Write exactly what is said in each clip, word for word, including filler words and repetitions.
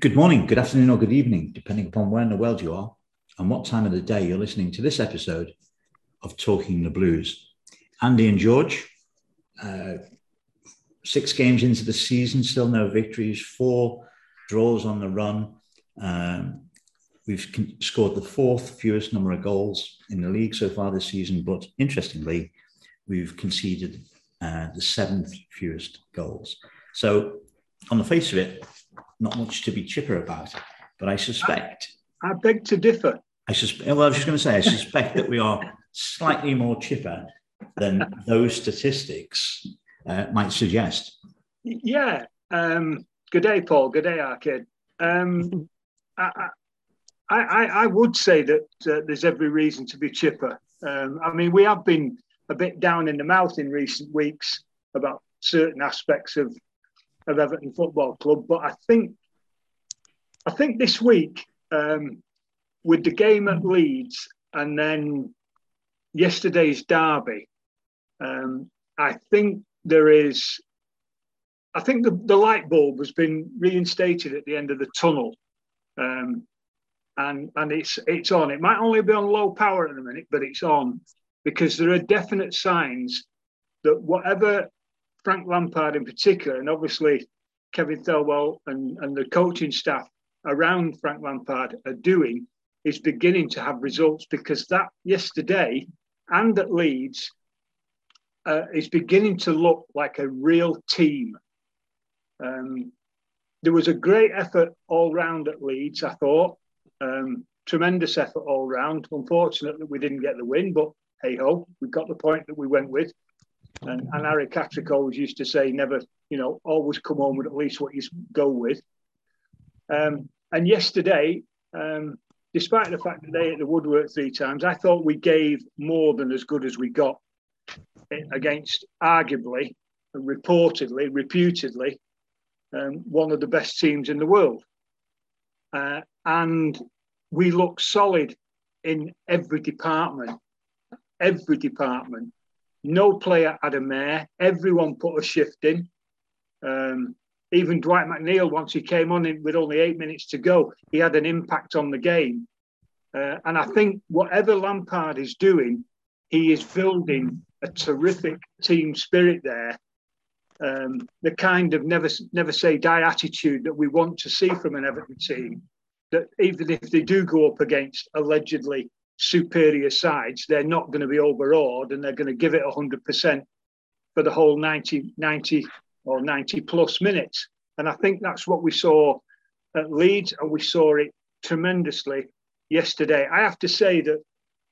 Good morning, good afternoon, or good evening, depending upon where in the world you are and what time of the day you're listening to this episode of Talking the Blues. Andy and George, uh, six games into the season, still no victories, four draws on the run. Um, we've con- scored the fourth fewest number of goals in the league so far this season, but interestingly, we've conceded uh, the seventh fewest goals. So on the face of it, not much to be chipper about, but I suspect. I, I beg to differ. I suspect. Well, I was just going to say, I suspect that we are slightly more chipper than those statistics uh, might suggest. Yeah. Um, good day, Paul. Good day, Arcade. Um, I, I, I, I would say that uh, there's every reason to be chipper. Um, I mean, we have been a bit down in the mouth in recent weeks about certain aspects of of Everton Football Club, but I think I think this week um, with the game at Leeds and then yesterday's derby, um, I think there is. I think the, the light bulb has been reinstated at the end of the tunnel, um, and and it's it's on. It might only be on low power at the minute, but it's on because there are definite signs that whatever Frank Lampard in particular, and obviously Kevin Thelwell and, and the coaching staff around Frank Lampard are doing, is beginning to have results, because that yesterday and at Leeds uh, is beginning to look like a real team. Um, there was a great effort all round at Leeds, I thought. Um, tremendous effort all round. Unfortunate that we didn't get the win, but hey ho, we got the point that we went with. And, and Harry Catrick always used to say, never, you know, always come home with at least what you go with. Um, and yesterday, um, despite the fact that they hit the woodwork three times, I thought we gave more than as good as we got against arguably, reportedly, reputedly, um, one of the best teams in the world. Uh, and we looked solid in every department, every department. No player had a mare. Everyone put a shift in. Um, even Dwight McNeil, once he came on in with only eight minutes to go, he had an impact on the game. Uh, and I think whatever Lampard is doing, he is building a terrific team spirit there. Um, the kind of never never say die attitude that we want to see from an Everton team. That even if they do go up against allegedly superior sides, they're not going to be overawed, and they're going to give it one hundred percent for the whole ninety, ninety or ninety plus minutes. And I think that's what we saw at Leeds, and we saw it tremendously yesterday. I have to say that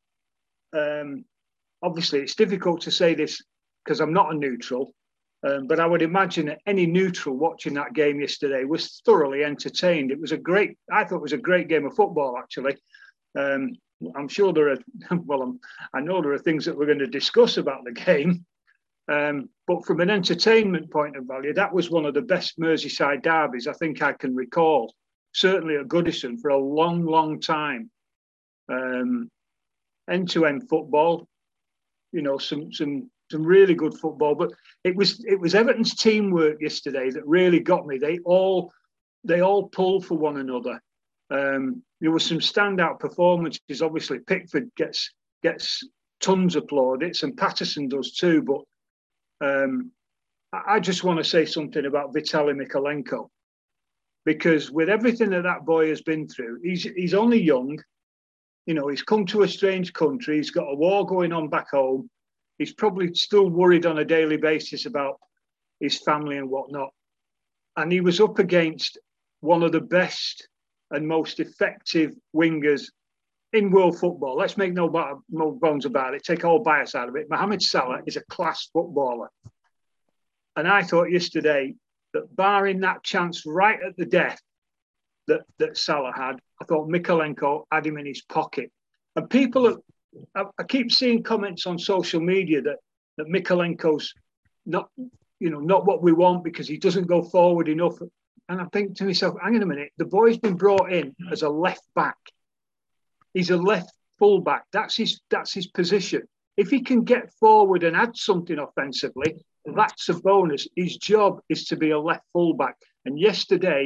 um, obviously it's difficult to say this because I'm not a neutral, um, but I would imagine that any neutral watching that game yesterday was thoroughly entertained. It was a great, I thought it was a great game of football, actually. Um, I'm sure there are, well, I'm, I know there are things that we're going to discuss about the game. Um, but from an entertainment point of value, that was one of the best Merseyside derbies I think I can recall. Certainly at Goodison for a long, long time. Um, end-to-end football, you know, some some some really good football. But it was it was Everton's teamwork yesterday that really got me. They all they all pulled for one another. Um, there were some standout performances. Obviously, Pickford gets gets tons of plaudits, and Patterson does too. But um, I just want to say something about Vitaly Mykolenko, because with everything that that boy has been through, he's he's only young. You know, he's come to a strange country. He's got a war going on back home. He's probably still worried on a daily basis about his family and whatnot. And he was up against one of the best and most effective wingers in world football. Let's make no, no bones about it. Take all bias out of it. Mohamed Salah is a class footballer. And I thought yesterday that barring that chance right at the death that, that Salah had, I thought Mykolenko had him in his pocket. And people, are, I, I keep seeing comments on social media that, that Mykolenko's not, you know, not what we want because he doesn't go forward enough. And I think to myself, hang on a minute, the boy's been brought in as a left back. He's a left full back. That's his that's his position. If he can get forward and add something offensively, that's a bonus. His job is to be a left full back. And yesterday,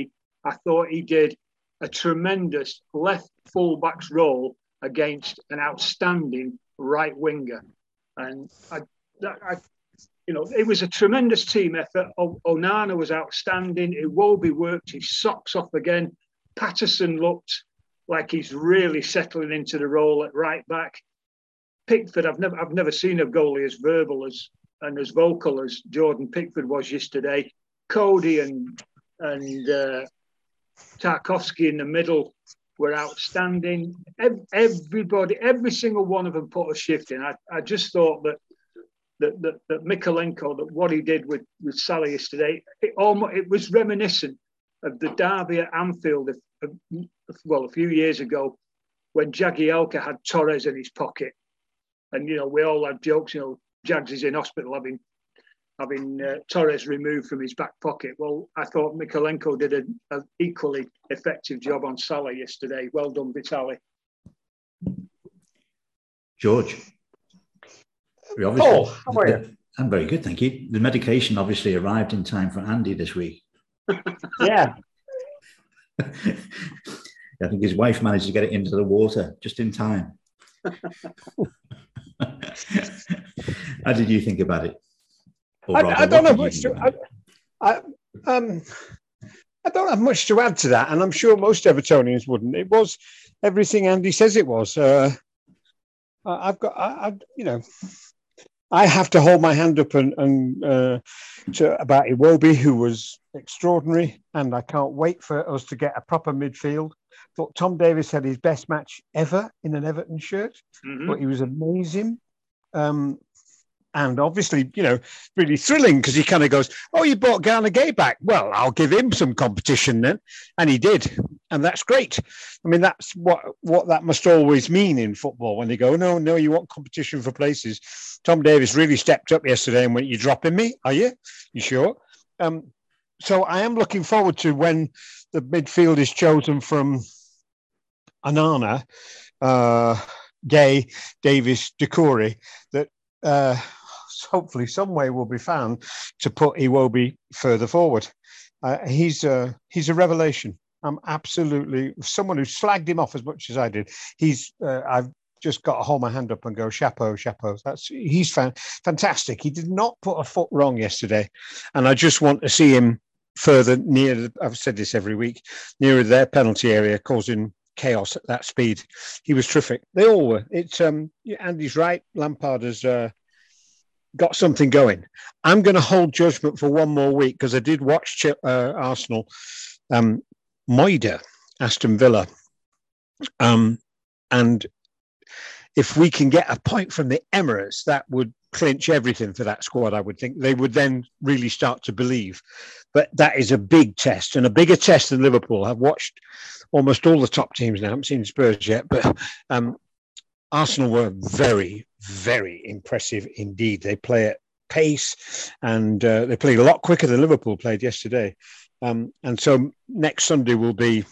I thought he did a tremendous left fullback's role against an outstanding right winger. And I, I, you know, it was a tremendous team effort. O- Onana was outstanding. Iwobi worked his socks off again. Patterson looked like he's really settling into the role at right back. Pickford, I've never, I've never seen a goalie as verbal as and as vocal as Jordan Pickford was yesterday. Cody and and uh, Tarkowski in the middle were outstanding. Everybody, every single one of them put a shift in. I, I just thought that that that, that Mykolenko, that what he did with with Salah yesterday, it almost it was reminiscent of the derby at Anfield, of, of, well, a few years ago, when Jagielka had Torres in his pocket, and you know we all had jokes. You know, Jags is in hospital having having uh, Torres removed from his back pocket. Well, I thought Mykolenko did an equally effective job on Salah yesterday. Well done, Vitaly. George. Paul, how are you? I'm very good, thank you. The medication obviously arrived in time for Andy this week. Yeah. I think his wife managed to get it into the water just in time. How did you think about it? I, rather, I don't have much to I, I, um, I don't have much to add to that, and I'm sure most Evertonians wouldn't. It was everything Andy says it was. Uh, I've got, I, I, you know, I have to hold my hand up and, and uh, to about Iwobi, who was extraordinary, and I can't wait for us to get a proper midfield. Thought Tom Davies had his best match ever in an Everton shirt, mm-hmm. but he was amazing. Um, and obviously, you know, really thrilling because he kind of goes, oh, you brought Garner Gay back. Well, I'll give him some competition then. And he did. And that's great. I mean, that's what, what that must always mean in football when they go, no, no, you want competition for places. Tom Davies really stepped up yesterday and went, you dropping me? Are you? You sure? Um, so I am looking forward to when the midfield is chosen from Onana, uh, Gay, Davies, Doucouré, that uh, hopefully some way will be found to put Iwobi further forward. Uh, he's, a, he's a revelation. I'm absolutely, someone who slagged him off as much as I did. He's, uh, I've just got to hold my hand up and go, chapeau, chapeau. That's, he's fan, fantastic. He did not put a foot wrong yesterday. And I just want to see him further near, I've said this every week, nearer their penalty area, causing chaos at that speed. He was terrific. They all were. It's um Andy's right. Lampard has uh, got something going. I'm going to hold judgment for one more week because I did watch uh, Arsenal, um, Moida, Aston Villa, um, and if we can get a point from the Emirates, that would clinch everything for that squad. I would think they would then really start to believe. But that is a big test and a bigger test than Liverpool. I've watched almost all the top teams now. I haven't seen Spurs yet, but um, Arsenal were very, very impressive indeed. They play at pace and uh, they played a lot quicker than Liverpool played yesterday. Um, and so next Sunday will be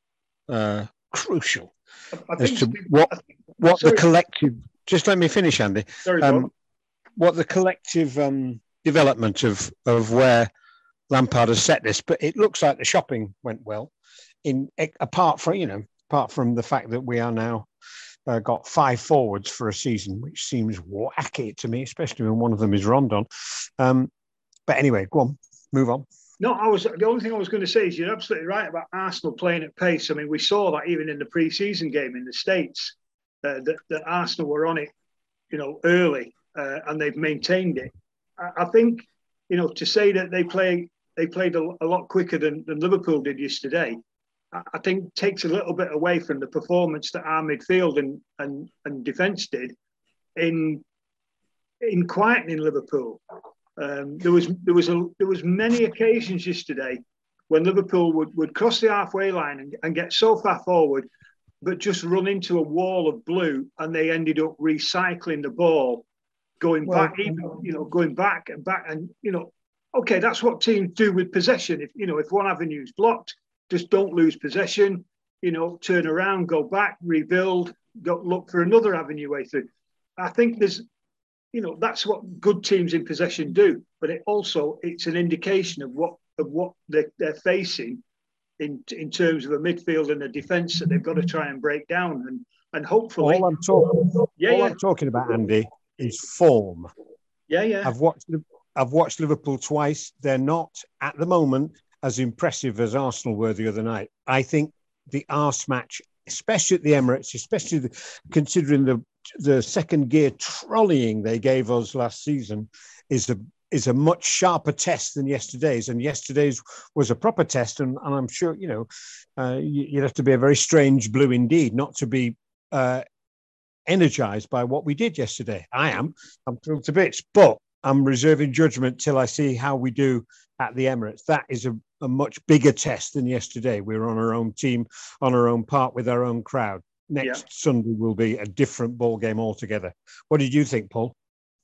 uh, crucial I as to what what sorry. the collective. Just let me finish, Andy. Sorry, um, what the collective um, development of of where Lampard has set this, but it looks like the shopping went well. In apart from you know, apart from the fact that we are now uh, got five forwards for a season, which seems wacky to me, especially when one of them is Rondon. Um, but anyway, go on, move on. No, I was the only thing I was going to say is you're absolutely right about Arsenal playing at pace. I mean, we saw that even in the pre-season game in the States, uh, that, that Arsenal were on it, you know, early, uh, and they've maintained it. I, I think, you know, to say that they play they played a, a lot quicker than, than Liverpool did yesterday, I, I think takes a little bit away from the performance that our midfield and and, and defence did in in quietening Liverpool. Um, there was there was a there was many occasions yesterday when Liverpool would, would cross the halfway line and, and get so far forward, but just run into a wall of blue, and they ended up recycling the ball, going well, back, even, you know, going back and back, and you know, okay, that's what teams do with possession. If you know, if one avenue is blocked, just don't lose possession. You know, turn around, go back, rebuild, go look for another avenue way through. I think there's. You know, that's what good teams in possession do. But it also, it's an indication of what of what they're, they're facing in in terms of a midfield and a defence that they've got to try and break down. And and hopefully, all I'm talking, yeah, all yeah. I'm talking about, Andy, is form. Yeah, yeah. I've watched I've watched Liverpool twice. They're not at the moment as impressive as Arsenal were the other night. I think the Arse match, especially at the Emirates, especially the, considering the the second gear trolleying they gave us last season, is a is a much sharper test than yesterday's. And yesterday's was a proper test. And, and I'm sure, you know, uh, you, you'd have to be a very strange blue indeed not to be uh, energized by what we did yesterday. I am. I'm thrilled to bits. But I'm reserving judgment till I see how we do at the Emirates. That is a, a much bigger test than yesterday. We're on our own team, on our own part with our own crowd. Next yeah. Sunday will be a different ball game altogether. What did you think, Paul?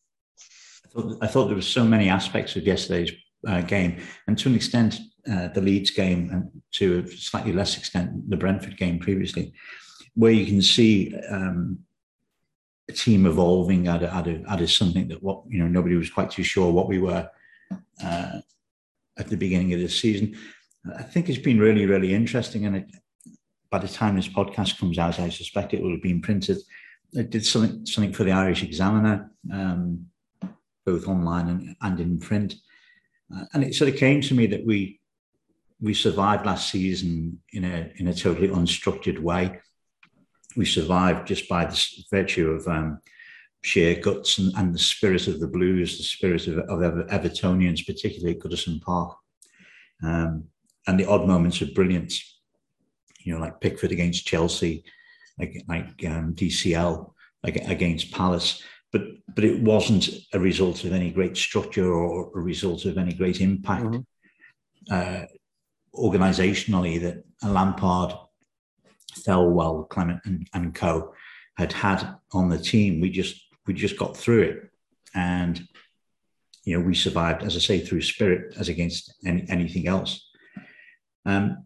I thought, I thought there were so many aspects of yesterday's uh, game, and to an extent, uh, the Leeds game, and to a slightly less extent, the Brentford game previously, where you can see um, a team evolving out of, out of, out of something that what you know nobody was quite too sure what we were uh, at the beginning of this season. I think it's been really, really interesting, and it, by the time this podcast comes out, I suspect it will have been printed. I did something something for the Irish Examiner, um, both online and, and in print, uh, and it sort of came to me that we we survived last season in a in a totally unstructured way. We survived just by the virtue of um, sheer guts and, and the spirit of the Blues, the spirit of, of Ever, Evertonians, particularly at Goodison Park, um, and the odd moments of brilliance. You know, like Pickford against Chelsea, like like um, D C L like against Palace. But but it wasn't a result of any great structure or a result of any great impact mm-hmm. uh, organisationally that Lampard, Thelwell, Clement and, and co had had on the team. We just we just got through it, and you know we survived, as I say, through spirit as against any, anything else. Um,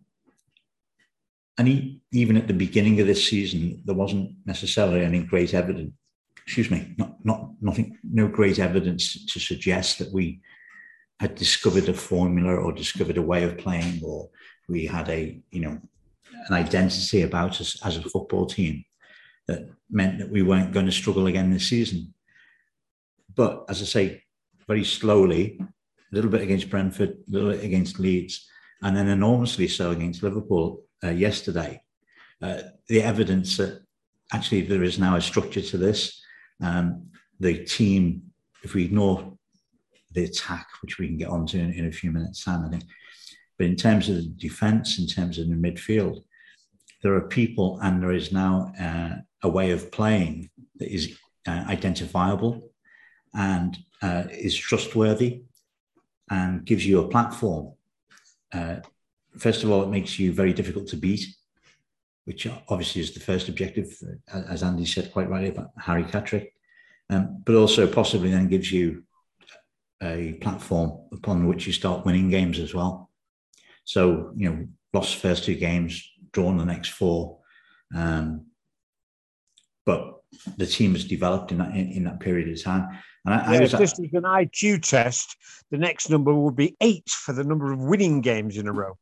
and he, even at the beginning of this season, there wasn't necessarily any great evidence. Excuse me, not not nothing, no great evidence to suggest that we had discovered a formula or discovered a way of playing, or we had a you know an identity about us as a football team that meant that we weren't going to struggle again this season. But as I say, very slowly, a little bit against Brentford, a little bit against Leeds, and then enormously so against Liverpool uh, yesterday. Uh, the evidence that actually there is now a structure to this. Um, the team, if we ignore the attack, which we can get onto in, in a few minutes' time, I think, but in terms of the defence, in terms of the midfield, there are people and there is now uh, a way of playing that is uh, identifiable and uh, is trustworthy and gives you a platform. Uh, first of all, it makes you very difficult to beat, which obviously is the first objective, as Andy said quite rightly about Harry Catterick, um, but also possibly then gives you a platform upon which you start winning games as well. So, you know, lost the first two games, drawn the next four, um, but the team has developed in that in, in that period of time. And I, yeah, I was, if this was an I Q test, the next number would be eight for the number of winning games in a row.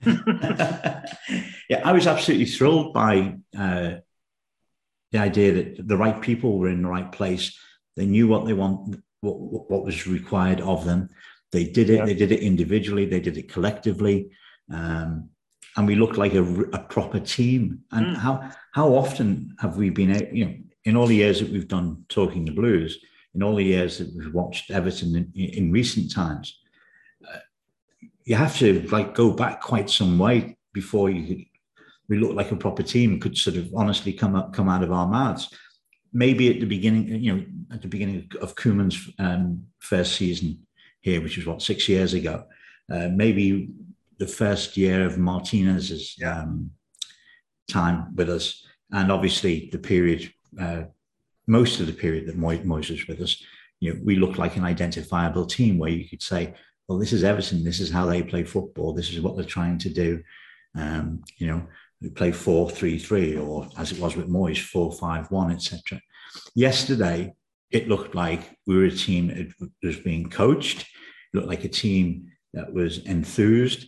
Yeah, I was absolutely thrilled by uh, the idea that the right people were in the right place. They knew what they want, what, what was required of them. They did it. Yeah. They did it individually. They did it collectively, um, and we looked like a, a proper team. And mm. how how often have we been, you know, in all the years that we've done Talking the Blues, in all the years that we've watched Everton in, in recent times, uh, you have to like go back quite some way before you could, we look like a proper team could sort of honestly come up, come out of our mouths. Maybe at the beginning, you know, at the beginning of Koeman's um, first season here, which was what, six years ago, uh, maybe the first year of Martinez's um, time with us, and obviously the period, uh, most of the period that Moyes Mo- was with us, you know, we looked like an identifiable team where you could say, well, this is Everton, this is how they play football, this is what they're trying to do. Um, you know, we play four three three, or as it was with Moyes, four five one, et cetera. Yesterday, it looked like we were a team that was being coached. It looked like a team that was enthused.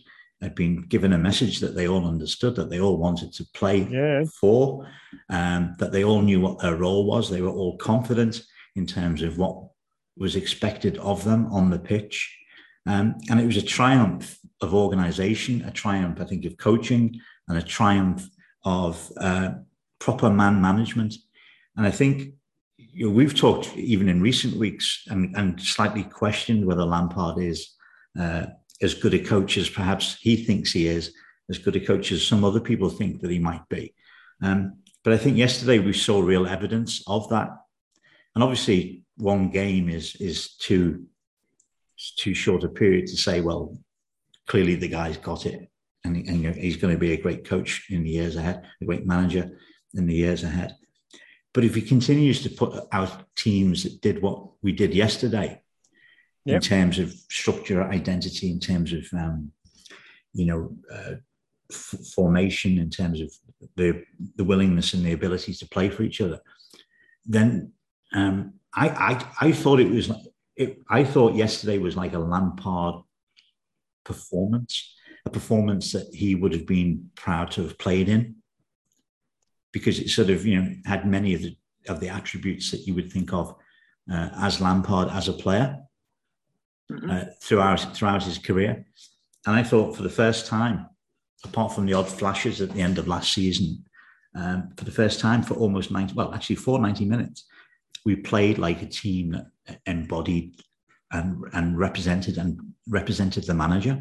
had been given a message that they all understood, that they all wanted to play yeah. for, um, that they all knew what their role was. They were all confident in terms of what was expected of them on the pitch. Um, and it was a triumph of organisation, a triumph, I think, of coaching, and a triumph of uh, proper man management. And I think, you know, we've talked even in recent weeks and, and slightly questioned whether Lampard is uh, as good a coach as perhaps he thinks he is, as good a coach as some other people think that he might be. Um, but I think yesterday we saw real evidence of that. And obviously one game is, is too, too short a period to say, well, clearly the guy's got it. And, and you know, he's going to be a great coach in the years ahead, a great manager in the years ahead. But if he continues to put out teams that did what we did yesterday, yep. in terms of structure, identity, in terms of, um, you know, uh, f- formation, in terms of the, the willingness and the ability to play for each other, then um, I, I, I thought it was, it, I thought yesterday was like a Lampard performance, a performance that he would have been proud to have played in, because it sort of, you know, had many of the of the attributes that you would think of uh, as Lampard as a player mm-hmm. uh, throughout throughout his career. And I thought for the first time, apart from the odd flashes at the end of last season, um, for the first time for almost ninety, well, actually for ninety minutes, we played like a team that embodied and and represented and represented the manager,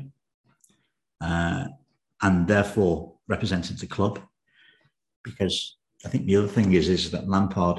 uh, and therefore represented the club. Because I think the other thing is, is that Lampard,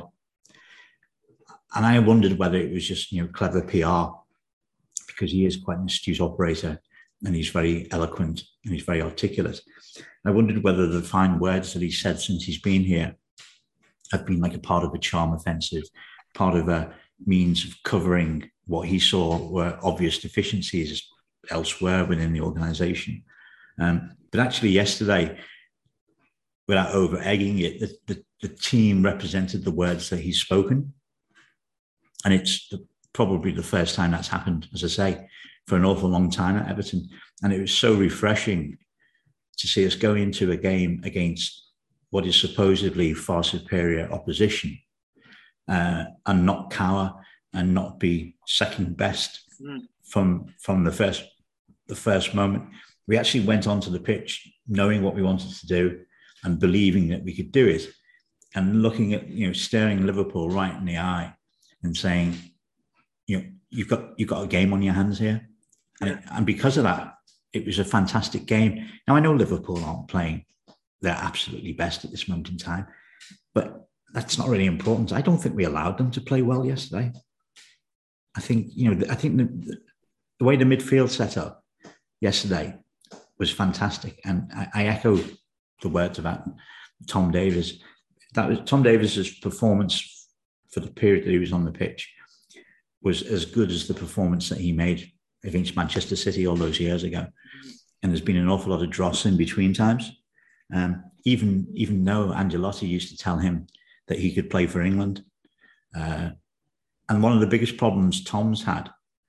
and I wondered whether it was just, you know, clever P R, because he is quite an astute operator and he's very eloquent and he's very articulate. I wondered whether the fine words that he said since he's been here have been like a part of a charm offensive, part of a means of covering what he saw were obvious deficiencies elsewhere within the organisation. Um, but actually yesterday, without over egging it, the, the, the team represented the words that he's spoken. And it's the, probably the first time that's happened, as I say, for an awful long time at Everton. And it was so refreshing to see us go into a game against what is supposedly far superior opposition uh, and not cower and not be second best mm. from, from the first, the first moment. We actually went onto the pitch knowing what we wanted to do and believing that we could do it, and looking at, you know, staring Liverpool right in the eye and saying, you know, you've got you've got a game on your hands here. And, it, and because of that, it was a fantastic game. Now, I know Liverpool aren't playing their absolutely best at this moment in time, but that's not really important. I don't think we allowed them to play well yesterday. I think, you know, I think the, the way the midfield set up yesterday was fantastic. And I, I echo the words about Tom Davies. That was Tom Davies's performance for the period that he was on the pitch was as good as the performance that he made against Manchester City all those years ago. And there's been an awful lot of dross in between times. Um, even, even though Ancelotti used to tell him that he could play for England. Uh, and one of the biggest problems Tom's had,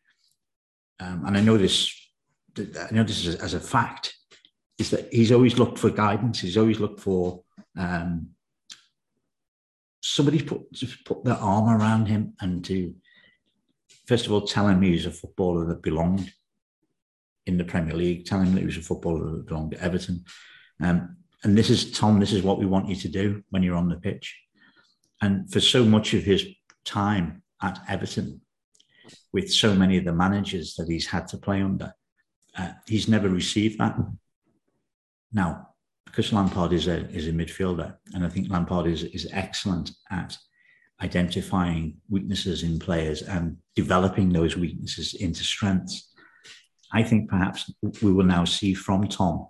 um, and I know this, I know this as, as a fact, is that he's always looked for guidance. He's always looked for um, somebody put, to put their arm around him and to, first of all, tell him he was a footballer that belonged in the Premier League, tell him that he was a footballer that belonged to Everton. Um, and this is, Tom, this is what we want you to do when you're on the pitch. And for so much of his time at Everton, with so many of the managers that he's had to play under, uh, he's never received that. Now, because Lampard is a is a midfielder, and I think Lampard is is excellent at identifying weaknesses in players and developing those weaknesses into strengths, I think perhaps we will now see from Tom,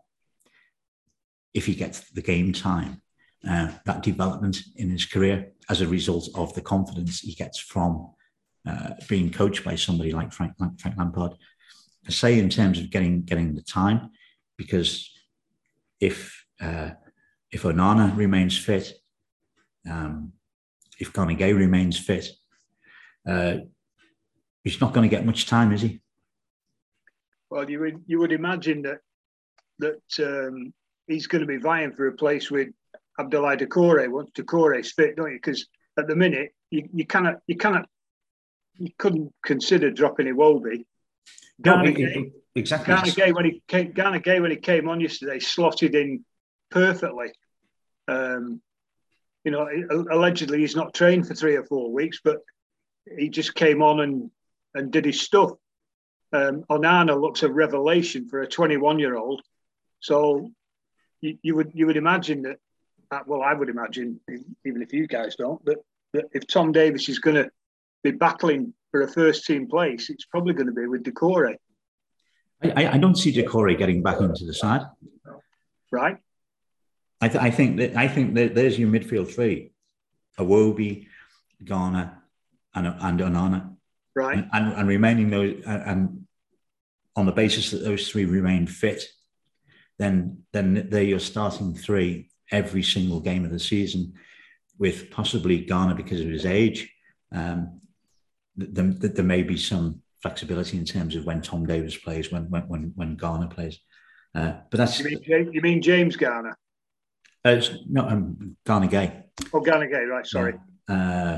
if he gets the game time, uh, that development in his career as a result of the confidence he gets from uh, being coached by somebody like Frank, Frank Lampard. I say in terms of getting getting the time, because if uh, if Onana remains fit, um, if Gana Gueye remains fit, uh, he's not going to get much time, is he? Well, you would you would imagine that that um, he's going to be vying for a place with Abdoulaye Doucouré once Doucouré's fit, don't you? Because at the minute you, you cannot you cannot you couldn't consider dropping Iwobi. Ghana no, Gay, exactly. Ghana Gay when he came, Ghana Gay when he came on yesterday slotted in perfectly. Um, you know, allegedly he's not trained for three or four weeks, but he just came on and and did his stuff. Um, Onana looks a revelation for a twenty-one-year-old. So you, you would you would imagine that. Uh, well, I would imagine, even if you guys don't, that, that if Tom Davies is going to be battling for a first-team place, it's probably going to be with Doucouré. I, I don't see Doucouré getting back into the side. Right. I, th- I think that I think that there's your midfield three: Iwobi, Ghana, and and Onana. Right. And, and, and remaining those, and on the basis that those three remain fit, then then they're your starting three every single game of the season, with possibly Ghana because of his age. Um, there, there may be some flexibility in terms of when Tom Davies plays, when when when, when Ghana plays. Uh, but that's you mean, you mean James Garner? Uh, it's not um, Ghana Gay. Oh, Ghana Gay, right? Sorry. Uh,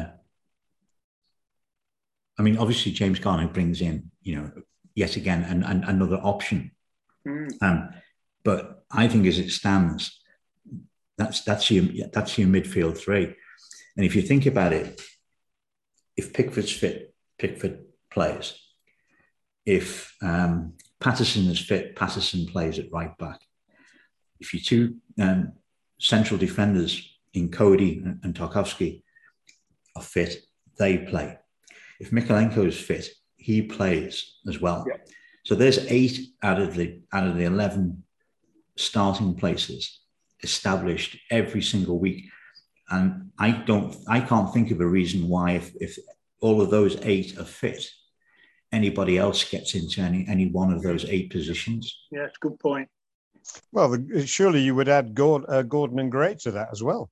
I mean, obviously James Garner brings in, you know, yet again an, an, another option. Mm. Um, but I think as it stands, that's that's your that's your midfield three. And if you think about it, if Pickford's fit, Pickford plays. If um, Patterson is fit, Patterson plays at right back. If your two um, central defenders in Cody and, and Tarkowski are fit, they play. If Mykolenko is fit, he plays as well. Yeah. So there's eight out of the out of the eleven starting places established every single week. And I don't, I can't think of a reason why if, if all of those eight are fit, anybody else gets into any, any one of those eight positions. Yeah, it's a good point. Well, surely you would add Gordon, uh, Gordon and Gray to that as well.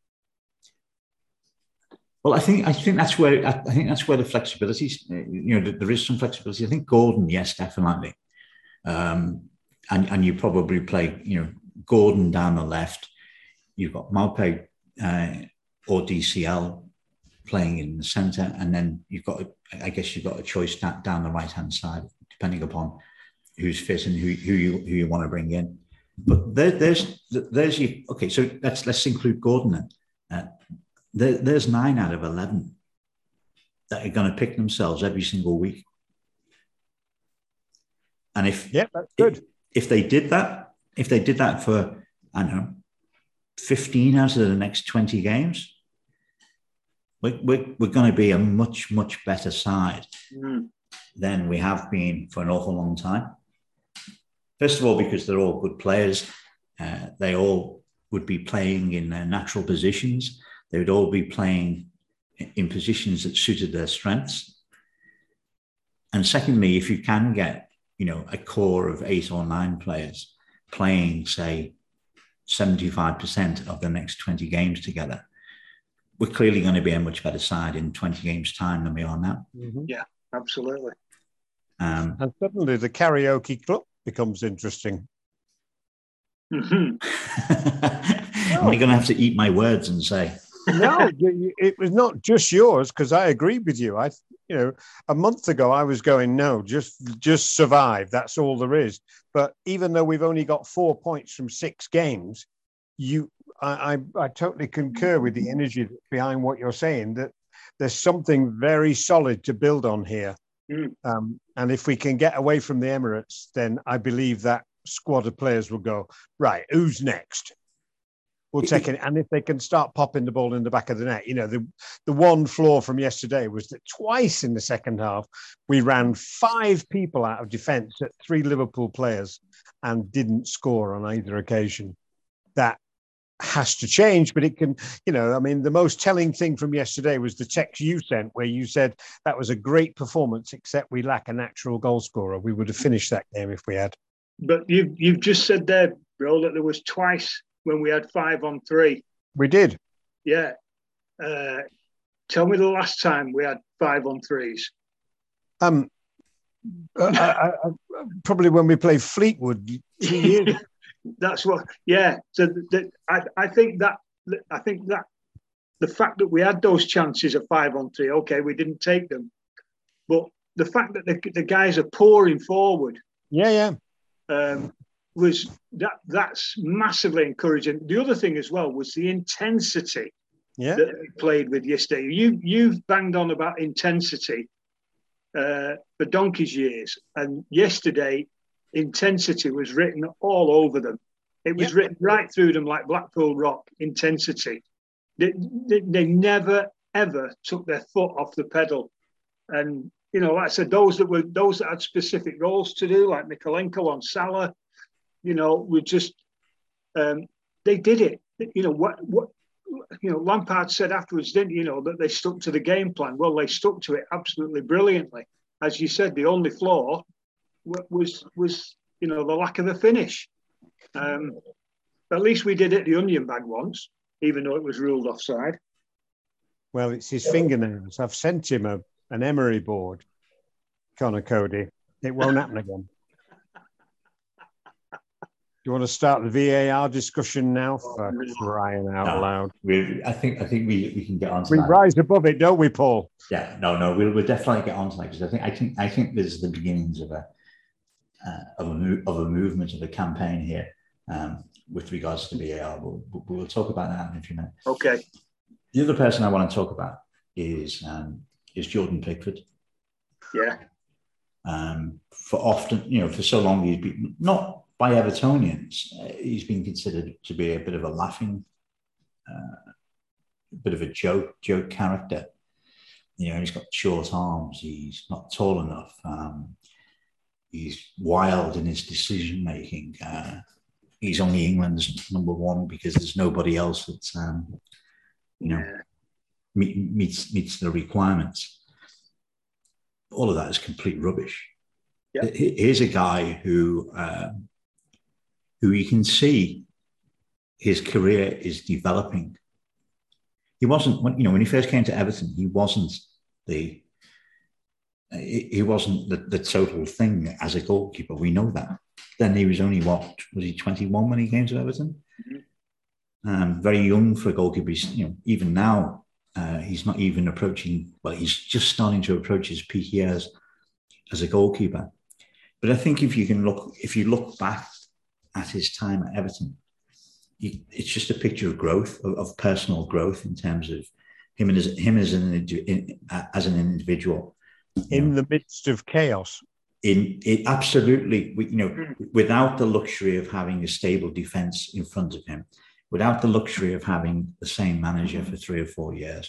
Well, I think I think that's where I think that's where the flexibility, you know, there is some flexibility. I think Gordon, yes, definitely, um, and and you probably play, you know, Gordon down the left. You've got Maupay uh, or D C L playing in the centre, and then you've got, I guess, you've got a choice down, down the right hand side, depending upon who's fit and who who you who you want to bring in. But there, there's there's you. Okay, so let's let's include Gordon then. Uh, There, there's nine out of eleven that are going to pick themselves every single week. And if, yeah, that's good. If, if they did that, if they did that for, I don't know, fifteen out of the next twenty games, we're, we're, we're going to be a much, much better side mm. than we have been for an awful long time. First of all, because they're all good players. Uh, they all would be playing in their natural positions. They would all be playing in positions that suited their strengths. And secondly, if you can get, you know, a core of eight or nine players playing, say, seventy-five percent of the next twenty games together, we're clearly going to be a much better side in twenty games' time than we are now. Mm-hmm. Yeah, absolutely. Um, and suddenly the karaoke club becomes interesting. Mm-hmm. Am I going to have to eat my words and say... No, it was not just yours, because I agree with you. I, you know, a month ago I was going, no, just just survive. That's all there is. But even though we've only got four points from six games, you, I, I, I totally concur with the energy behind what you're saying. That there's something very solid to build on here. Mm. Um, and if we can get away from the Emirates, then I believe that squad of players will go, right, who's next? We'll take it. And if they can start popping the ball in the back of the net, you know, the, the one flaw from yesterday was that twice in the second half, we ran five people out of defence at three Liverpool players and didn't score on either occasion. That has to change, but it can, you know, I mean, the most telling thing from yesterday was the text you sent where you said that was a great performance, except we lack a natural goal scorer. We would have finished that game if we had. But you've, you've just said there, bro, that there was twice when we had five on three. We did. Yeah. Uh, tell me the last time we had five on threes. Um, I, I, I, probably when we played Fleetwood two years ago. That's what, yeah. So the, the, I, I think that I think that the fact that we had those chances at five on three, okay, we didn't take them, but the fact that the, the guys are pouring forward, yeah, yeah, um, was that that's massively encouraging. The other thing as well was the intensity yeah. that they played with yesterday. You you've banged on about intensity uh, for donkey's years, and yesterday intensity was written all over them. It was yep. written right through them like Blackpool Rock. Intensity. They, they, they never ever took their foot off the pedal, and you know, like I said, those that were those that had specific roles to do, like Mykolenko on Salah, you know, were just um, they did it. You know what what you know. Lampard said afterwards, didn't you know, that they stuck to the game plan? Well, they stuck to it absolutely brilliantly. As you said, the only flaw was was you know the lack of a finish. Um, at least we did it the onion bag once, even though it was ruled offside. Well, it's his fingernails. I've sent him a, an emery board, Connor Cody. It won't happen again. Do you want to start the V A R discussion now? For crying out no, loud! We, I think I think we, we can get on to we that. We rise above it, don't we, Paul? Yeah, no, no, we'll, we'll definitely get on to that because I think I think I think this is the beginnings of a uh, of a of a movement of a campaign here um, with regards to V A R. We'll, we'll talk about that in a few minutes. Okay. The other person I want to talk about is um, is Jordan Pickford. Yeah. Um, for often, you know, for so long he's been not by Evertonians, uh, he's been considered to be a bit of a laughing, uh, a bit of a joke, joke character. You know, he's got short arms. He's not tall enough. Um, he's wild in his decision making. Uh, he's only England's number one because there's nobody else that's, um, you know, yeah. meet, meets meets the requirements. All of that is complete rubbish. Yeah. Here's a guy who. Um, who you can see his career is developing. He wasn't, when, you know, when he first came to Everton, he wasn't the, he wasn't the, the total thing as a goalkeeper. We know that. Then he was only, what, was he twenty-one when he came to Everton? Mm-hmm. Um, very young for a goalkeeper. He's, you know, even now, uh, he's not even approaching, well, he's just starting to approach his peak years as a goalkeeper. But I think if you can look, if you look back at his time at Everton, he, it's just a picture of growth, of, of personal growth in terms of him and as him as an in, as an individual. In know, the midst of chaos. In it absolutely, you know, without the luxury of having a stable defence in front of him, without the luxury of having the same manager for three or four years,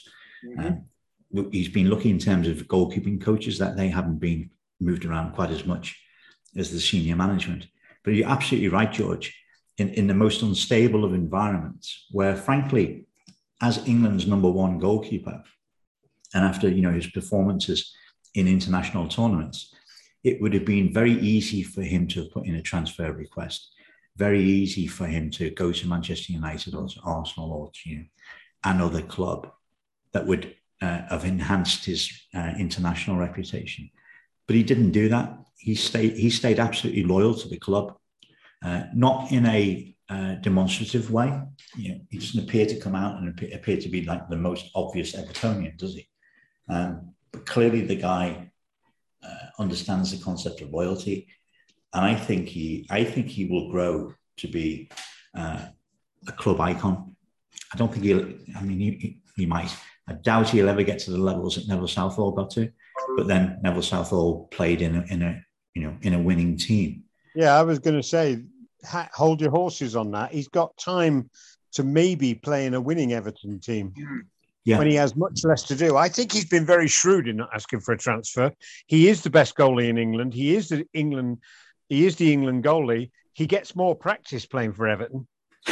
mm-hmm. um, he's been lucky in terms of goalkeeping coaches that they haven't been moved around quite as much as the senior management. But you're absolutely right, George, in, in the most unstable of environments where, frankly, as England's number one goalkeeper, and after, you know, his performances in international tournaments, it would have been very easy for him to have put in a transfer request, very easy for him to go to Manchester United or to Arsenal or to, you know, another club that would uh, have enhanced his uh, international reputation. But he didn't do that. He stayed, he stayed absolutely loyal to the club, uh, not in a uh, demonstrative way. You know, he doesn't appear to come out and appear, appear to be like the most obvious Evertonian, does he? Um, but clearly the guy uh, understands the concept of loyalty. And I think he, I think he will grow to be uh, a club icon. I don't think he'll, I mean, he, he might, I doubt he'll ever get to the levels that Neville Southall got to. But then Neville Southall played in a, in a, you know, in a winning team. Yeah, I was going to say, ha- hold your horses on that. He's got time to maybe play in a winning Everton team yeah. when he has much less to do. I think he's been very shrewd in not asking for a transfer. He is the best goalie in England. He is the England. He is the England goalie. He gets more practice playing for Everton.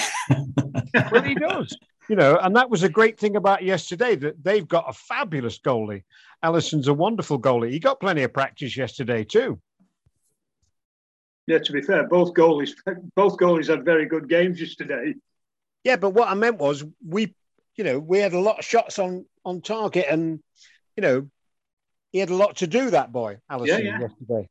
Well, he does. You know, and that was a great thing about yesterday, that they've got a fabulous goalie. Alisson's a wonderful goalie. He got plenty of practice yesterday too. Yeah, to be fair, both goalies, both goalies had very good games yesterday. Yeah, but what I meant was we, you know, we had a lot of shots on on target, and you know, he had a lot to do. That boy, Alisson, yeah, yeah. yesterday.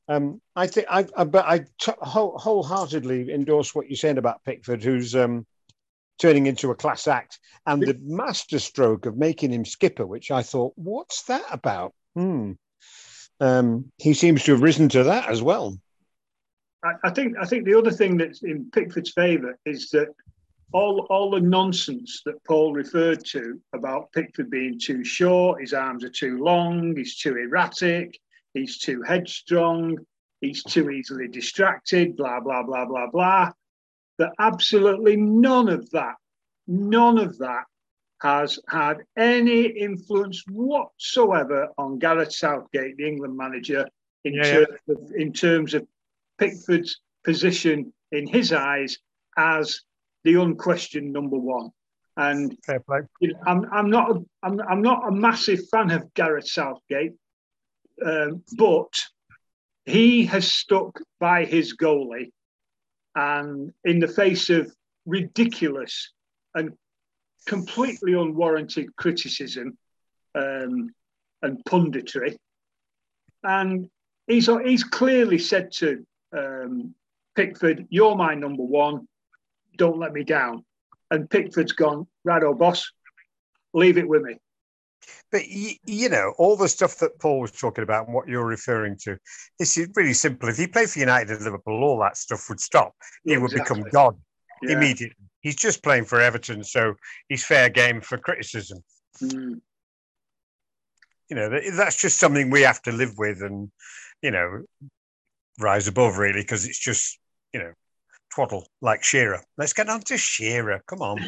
Um, I think I, I but I t- whole, wholeheartedly endorse what you're saying about Pickford, who's um, turning into a class act, and the masterstroke of making him skipper, which I thought, what's that about? Hmm. Um, he seems to have risen to that as well. I, I think I think the other thing that's in Pickford's favour is that all all the nonsense that Paul referred to about Pickford being too short, his arms are too long, he's too erratic, he's too headstrong, he's too easily distracted, blah, blah, blah, blah, blah. That absolutely none of that, none of that has had any influence whatsoever on Gareth Southgate, the England manager, in, yeah, terms, yeah. Of, in terms of Pickford's position in his eyes as the unquestioned number one. And fair play. You know, I'm, I'm not, a, I'm, I'm not a massive fan of Gareth Southgate. Um, but he has stuck by his goalie, and in the face of ridiculous and completely unwarranted criticism um, and punditry, and he's he's clearly said to um, Pickford, "You're my number one. Don't let me down." And Pickford's gone, "Right, oh boss, leave it with me." But, you know, all the stuff that Paul was talking about and what you're referring to, it's really simple. If he played for United and Liverpool, all that stuff would stop. He yeah, would exactly. become God yeah. immediately. He's just playing for Everton, so he's fair game for criticism. Mm. You know, that's just something we have to live with and, you know, rise above, really, because it's just, you know, twaddle like Shearer. Let's get on to Shearer. Come on.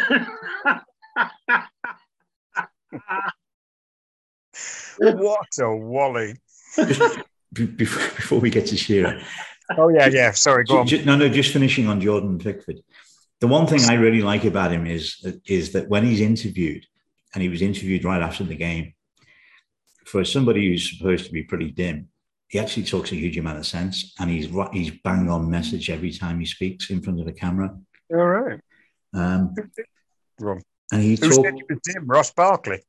What a wally. Just before, before we get to Shearer. Oh, yeah, yeah. Sorry, go on. Just, no, no, just finishing on Jordan Pickford. The one thing I really like about him is, is that when he's interviewed, and he was interviewed right after the game, for somebody who's supposed to be pretty dim, he actually talks a huge amount of sense, and he's he's bang on message every time he speaks in front of the camera. All right. Um, Wrong. And he Who talked. said he was dim? Ross Barkley.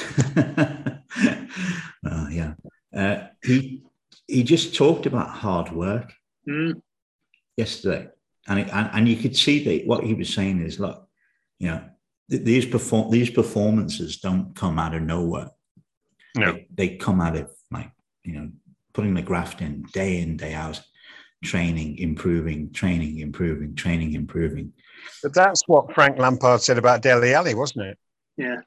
uh, yeah. Uh, he he just talked about hard work mm. yesterday, and, it, and and you could see that what he was saying is, look, you know, th- these perform these performances don't come out of nowhere. No, they, they come out of, like, you know, putting the graft in day in, day out, training, improving, training, improving, training, improving. But that's what Frank Lampard said about Dele Alli, wasn't it? Yeah.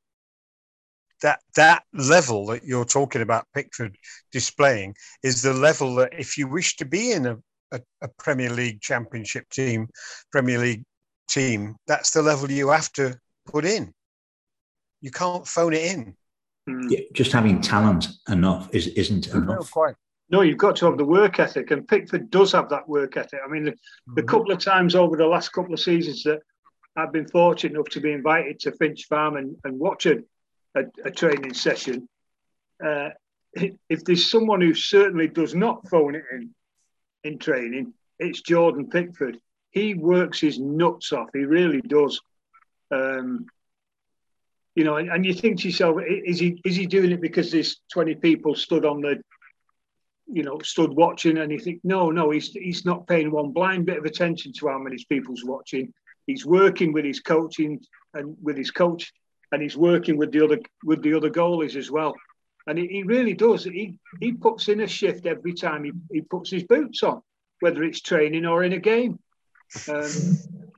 That that level that you're talking about Pickford displaying is the level that if you wish to be in a, a, a Premier League Championship team, Premier League team, that's the level you have to put in. You can't phone it in. Yeah, just having talent enough is, isn't enough. No, quite. No, you've got to have the work ethic, and Pickford does have that work ethic. I mean, the, mm-hmm. the couple of times over the last couple of seasons that I've been fortunate enough to be invited to Finch Farm and, and watch a, a, a training session, uh, if there's someone who certainly does not phone it in in training, it's Jordan Pickford. He works his nuts off. He really does. Um, you know, and, and you think to yourself, is he is he doing it because there's twenty people stood on the, you know, stood watching, and you think, no, no, he's he's not paying one blind bit of attention to how many people's watching. He's working with his coaching and with his coach, and he's working with the other with the other goalies as well. And he, he really does. He he puts in a shift every time he, he puts his boots on, whether it's training or in a game. Um,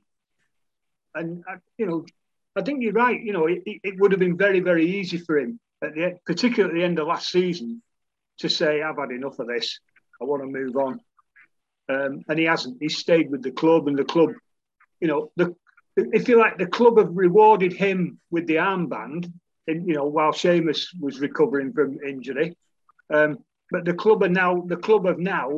and uh, you know, I think you're right. You know, it, it would have been very, very easy for him, at the particularly at the end of last season, to say, I've had enough of this. I want to move on. Um, and he hasn't. He's stayed with the club, and the club, you know, the if you like, the club have rewarded him with the armband, in, you know, while Seamus was recovering from injury. Um, but the club are now, the club have now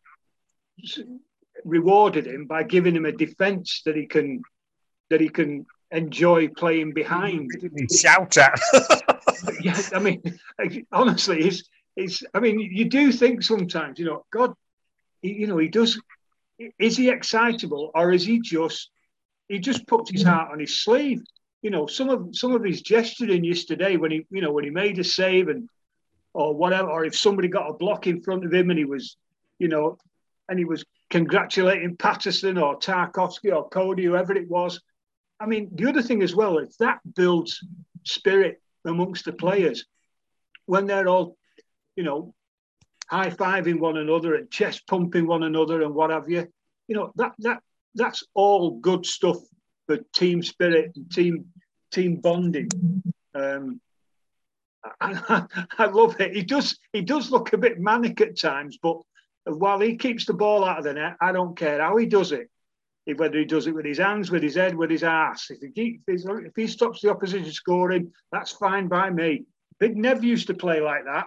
rewarded him by giving him a defence that he can, that he can enjoy playing behind. Shout at. Yeah, I mean, honestly, it's, it's. I mean, you do think sometimes, you know, God, he, you know, he does. Is he excitable, or is he just? He just puts his heart on his sleeve. You know, some of some of his gesturing yesterday when he, you know, when he made a save and or whatever, or if somebody got a block in front of him and he was, you know, and he was congratulating Patterson or Tarkowski or Cody, whoever it was. I mean, the other thing as well is that builds spirit amongst the players when they're all, you know, high-fiving one another and chest pumping one another and what have you. You know, that that that's all good stuff for team spirit and team team bonding. Um, I, I love it. He does he does look a bit manic at times, but while he keeps the ball out of the net, I don't care how he does it. If, whether he does it with his hands, with his head, with his ass. If he, if, if he stops the opposition scoring, that's fine by me. Big Nev used to play like that.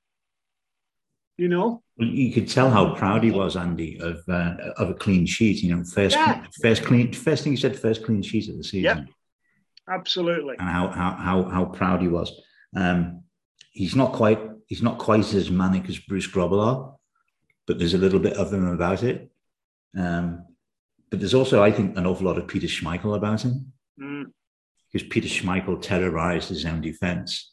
You know? You could tell how proud he was, Andy, of uh, of a clean sheet. You know, first, yeah. first clean, first thing he said, first clean sheet of the season. Yeah, absolutely. And how how how, how proud he was. Um, he's not quite he's not quite as manic as Bruce Grobbelaar, but there's a little bit of him about it. Um, but there's also, I think, an awful lot of Peter Schmeichel about him. Mm. Because Peter Schmeichel terrorized his own defence.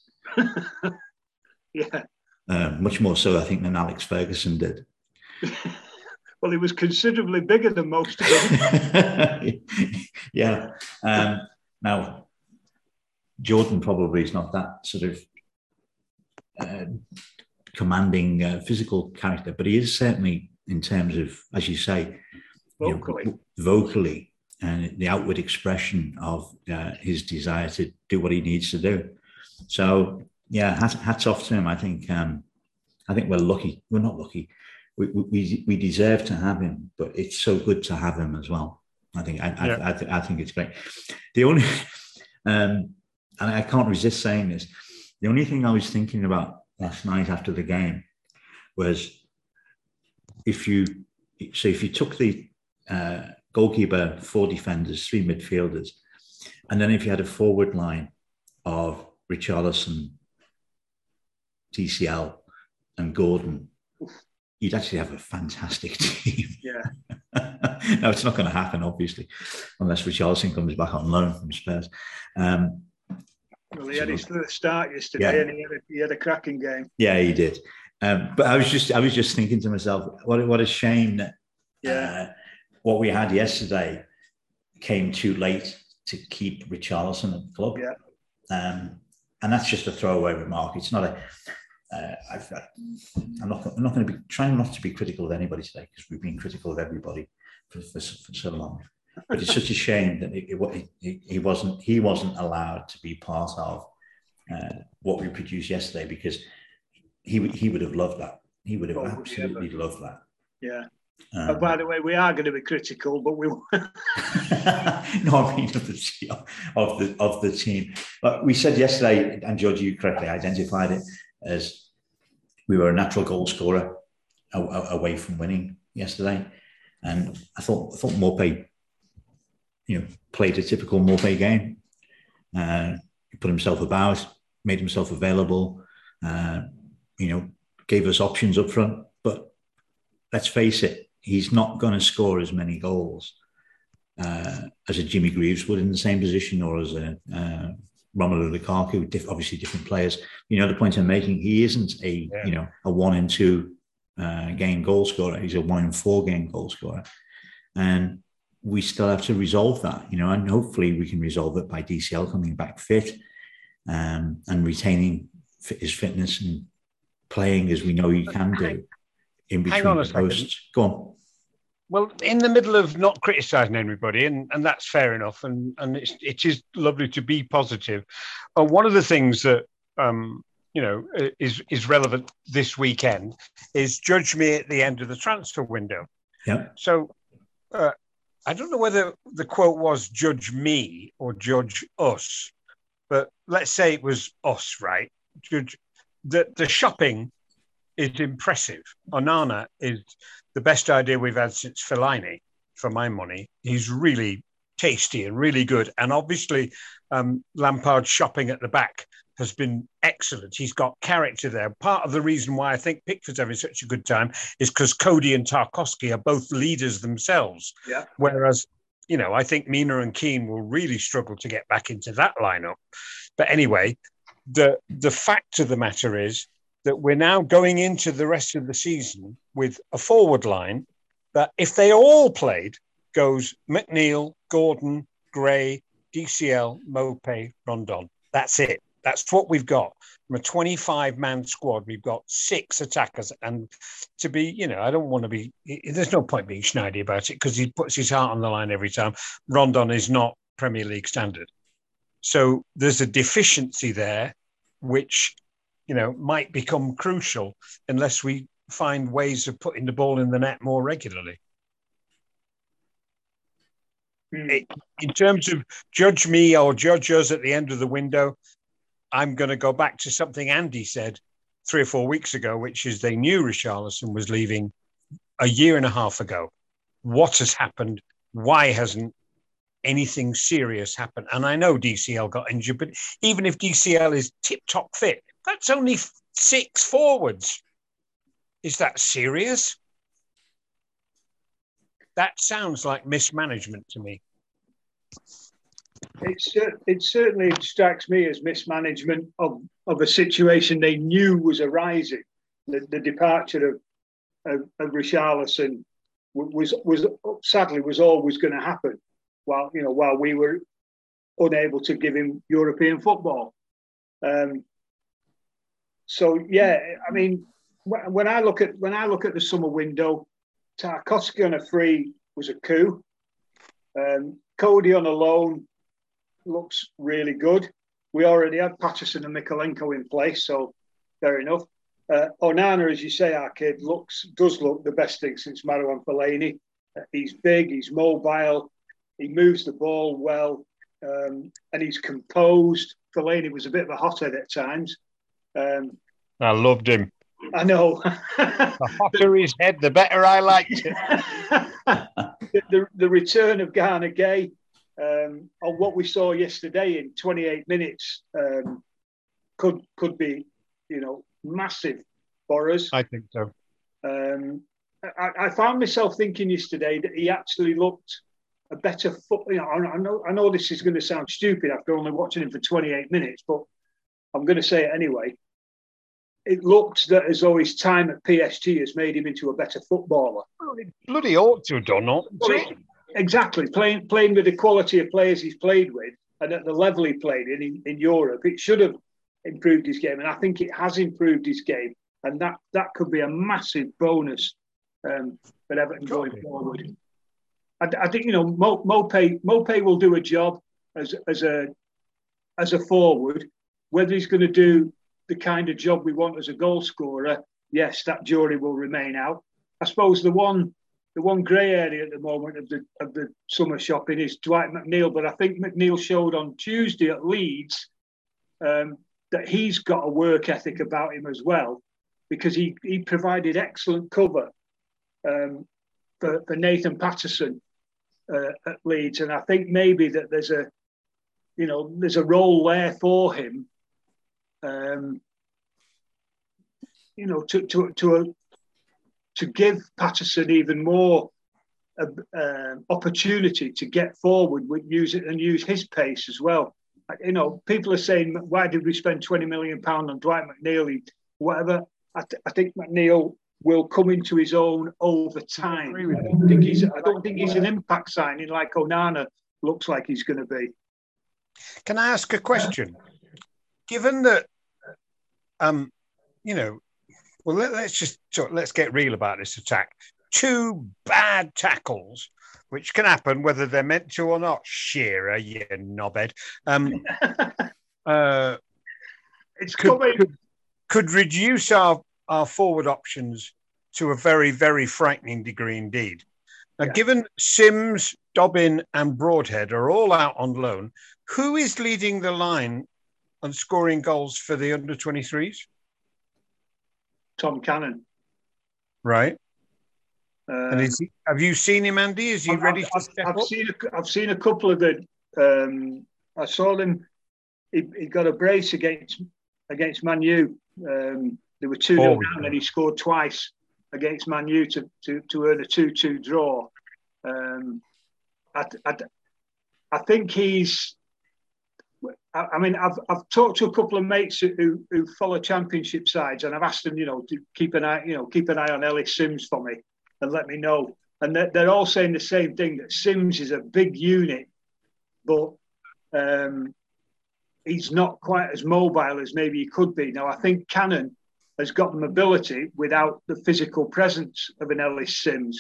yeah. Uh, much more so, I think, than Alex Ferguson did. Well, he was considerably bigger than most of them. yeah. Um, now, Jordan probably is not that sort of uh, commanding uh, physical character, but he is certainly, in terms of, as you say, vocally, you know, vocally, and the outward expression of uh, his desire to do what he needs to do. So, yeah, hats, hats off to him. I think. Um, I think we're lucky. We're not lucky. We we we deserve to have him, but it's so good to have him as well. I think. I yeah. I, I, th- I think it's great. The only, um, and I can't resist saying this. The only thing I was thinking about last night after the game was if you so if you took the uh, goalkeeper, four defenders, three midfielders, and then if you had a forward line of Richarlison, D C L, and Gordon, you'd actually have a fantastic team. Yeah. No, it's not going to happen, obviously, unless Richarlison comes back on loan from Spurs. Um, well, he had his first start yesterday, yeah. and he had, a, he had a cracking game. Yeah, he did. Um, but I was just, I was just thinking to myself, what, what a shame that yeah. uh, what we had yesterday came too late to keep Richarlison at the club. Yeah. Um, and that's just a throwaway remark. It's not a. Uh, I've, I'm not. I'm not going to be trying not to be critical of anybody today because we've been critical of everybody for, for, for so long. But it's such a shame that it, it, it, he wasn't. He wasn't allowed to be part of uh, what we produced yesterday because he he would have loved that. He would have oh, absolutely yeah, loved that. Yeah. Um, oh, by the way, we are going to be critical, but we. no, I mean of the of the of the team. But we said yesterday, and George, you correctly identified it as we were a natural goal scorer away from winning yesterday, and I thought I thought Maupay, you know, played a typical Maupay game. Uh, he put himself about, made himself available, uh, you know, gave us options up front. But let's face it, he's not going to score as many goals uh, as a Jimmy Greaves would in the same position, or as a uh, Romelu Lukaku. Diff- obviously, different players. You know, the point I'm making, he isn't a yeah. you know a one in two uh, game goal scorer. He's a one in four game goal scorer, and we still have to resolve that. You know, and hopefully we can resolve it by D C L coming back fit um, and retaining his fitness and playing as we know he can do in between Hang on a the posts. Go on. Well, in the middle of not criticising anybody, and, and that's fair enough, and, and it's, it is lovely to be positive. Uh, one of the things that um, you know is is relevant this weekend is judge me at the end of the transfer window. Yeah. So uh, I don't know whether the quote was "judge me" or "judge us," but let's say it was us, right? Judge the the shopping is impressive. Onana is the best idea we've had since Fellaini, for my money. He's really tasty and really good. And obviously, um, Lampard's shopping at the back has been excellent. He's got character there. Part of the reason why I think Pickford's having such a good time is because Cody and Tarkowski are both leaders themselves. Yeah. Whereas, you know, I think Mina and Keane will really struggle to get back into that lineup. But anyway, the the fact of the matter is, that we're now going into the rest of the season with a forward line that, if they all played, goes McNeil, Gordon, Gray, D C L, Maupay, Rondon. That's it. That's what we've got. From a twenty-five man squad, we've got six attackers. And to be, you know, I don't want to be, there's no point being snidey about it because he puts his heart on the line every time. Rondon is not Premier League standard. So there's a deficiency there, which, you know, might become crucial unless we find ways of putting the ball in the net more regularly. Mm. In terms of judge me or judge us at the end of the window, I'm going to go back to something Andy said three or four weeks ago, which is they knew Richarlison was leaving a year and a half ago. What has happened? Why hasn't anything serious happened? And I know D C L got injured, but even if D C L is tip-top fit, that's only six forwards. Is that serious? That sounds like mismanagement to me. It's, it certainly strikes me as mismanagement of, of a situation they knew was arising. The, the departure of, of, of Richarlison was, was sadly was always going to happen while, you know, while we were unable to give him European football. Um, so, yeah, I mean, when I look at when I look at the summer window, Tarkowski on a free was a coup. Um, Cody on a loan looks really good. We already had Patterson and Mikalenko in place, so fair enough. Uh, Onana, as you say, our kid looks does look the best thing since Marouane Fellaini. Uh, he's big, he's mobile, he moves the ball well, um, and he's composed. Fellaini was a bit of a hothead at times. Um, I loved him. I know. The hotter his head, the better I liked it. the, the, the return of Ghana Gay, um, on what we saw yesterday in twenty-eight minutes, um, could could be, you know, massive for us. I think so. Um, I, I found myself thinking yesterday that he actually looked a better foot. You know, I know I know this is going to sound stupid after only watching him for twenty-eight minutes, but I'm going to say it anyway. It looked that as though his time at P S G has made him into a better footballer. Well, it bloody ought to have done, not well, exactly. Playing playing with the quality of players he's played with and at the level he played in, in in Europe, it should have improved his game, and I think it has improved his game, and that that could be a massive bonus um, for Everton going forward. I, I think you know Mo, Maupay Maupay will do a job as as a as a forward. Whether he's going to do the kind of job we want as a goal scorer, yes, that jury will remain out. I suppose the one the one grey area at the moment of the of the summer shopping is Dwight McNeil, but I think McNeil showed on Tuesday at Leeds um, that he's got a work ethic about him as well, because he he provided excellent cover um, for, for Nathan Patterson uh, at Leeds, and I think maybe that there's a you know there's a role there for him. Um, you know, to to to a, to give Patterson even more uh, uh, opportunity to get forward with use it and use his pace as well. You know, people are saying, why did we spend twenty million pounds on Dwight McNeil? Whatever. I, th- I think McNeil will come into his own over time. I don't think he's. I don't think he's an impact signing like Onana looks like he's going to be. Can I ask a question? Given that, um, you know, well, let, let's just so let's get real about this attack. Two bad tackles, which can happen whether they're meant to or not. Shearer, you knobhead. Um, uh, it's could, coming. Could, could reduce our, our forward options to a very, very frightening degree indeed. Now, yeah. Given Sims, Dobbin, and Broadhead are all out on loan, who is leading the line on scoring goals for the under twenty-threes? Tom Cannon. Right. Um, and is he, have you seen him, Andy? Is he I've, ready I've, to step I've up? Seen a, I've seen a couple of the... Um, I saw him... He, he got a brace against against Man U. Um, there were two nil oh, down, yeah. And he scored twice against Man U to, to, to earn a two two draw. Um, I, I, I think he's... I, I mean, I've I've talked to a couple of mates who who follow Championship sides, and I've asked them, you know, to keep an eye, you know, keep an eye on Ellis Simms for me and let me know. And they're, they're all saying the same thing, that Simms is a big unit, but um, he's not quite as mobile as maybe he could be. Now, I think Cannon has got the mobility without the physical presence of an Ellis Simms.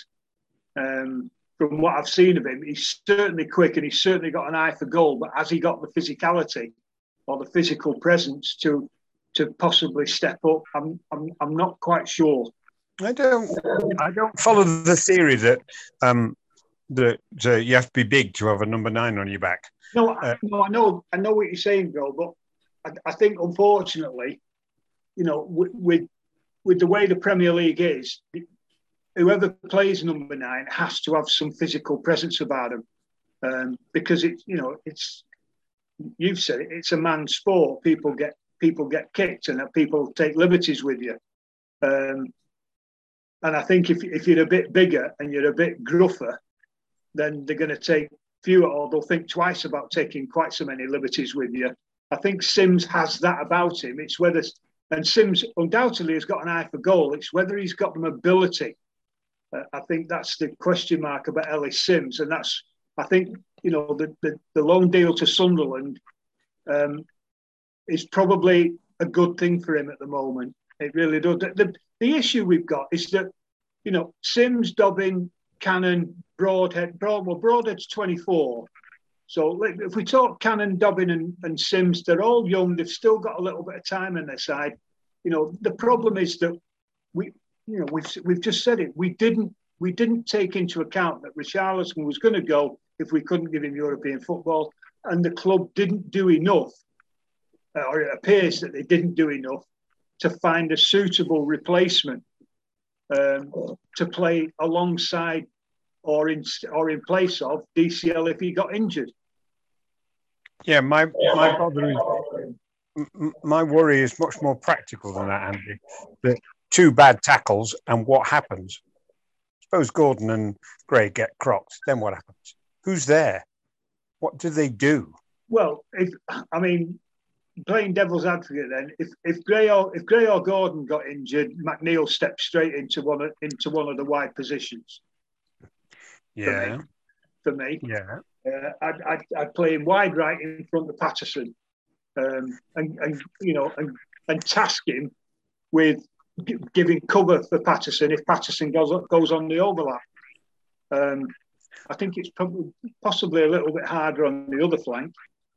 Um, from what I've seen of him, he's certainly quick and he's certainly got an eye for goal, but has he got the physicality or the physical presence to to possibly step up? I'm I'm, I'm not quite sure. I don't I don't follow the theory that um, that uh, you have to be big to have a number nine on your back. No, uh, no, I know I know what you're saying, Bill, but I, I think unfortunately, you know, with, with with the way the Premier League is, whoever plays number nine has to have some physical presence about them, um, because it's, you know, it's, you've said it, it's a man's sport. People get people get kicked and people take liberties with you, um, and I think if if you're a bit bigger and you're a bit gruffer, then they're going to take fewer, or they'll think twice about taking quite so many liberties with you. I think Simms has that about him. It's whether, and Simms undoubtedly has got an eye for goal. It's whether he's got the mobility. Uh, I think that's the question mark about Ellis Simms, and that's, I think, you know, the the, the loan deal to Sunderland um, is probably a good thing for him at the moment. It really does. The, the, the issue we've got is that, you know, Simms, Dobbin, Cannon, Broadhead, Broad, well, Broadhead's twenty-four. So like, if we talk Cannon, Dobbin and, and Simms, they're all young. They've still got a little bit of time on their side. You know, the problem is that we, you know, we've we've just said it. We didn't we didn't take into account that Richarlison was going to go if we couldn't give him European football, and the club didn't do enough, or it appears that they didn't do enough to find a suitable replacement um, to play alongside or in or in place of D C L if he got injured. Yeah, my my bother is, my worry is much more practical than that, Andy. The two bad tackles and what happens? Suppose Gordon and Gray get crocked, then what happens? Who's there? What do they do? Well, if I mean, playing devil's advocate, then if if Gray or if Gray or Gordon got injured, McNeil stepped straight into one of, into one of the wide positions. Yeah, for me, for me. yeah, uh, I'd, I'd I'd play him wide right in front of Patterson, um, and and you know and and task him with g- giving cover for Patterson if Patterson goes goes on the overlap. Um, I think it's probably possibly a little bit harder on the other flank.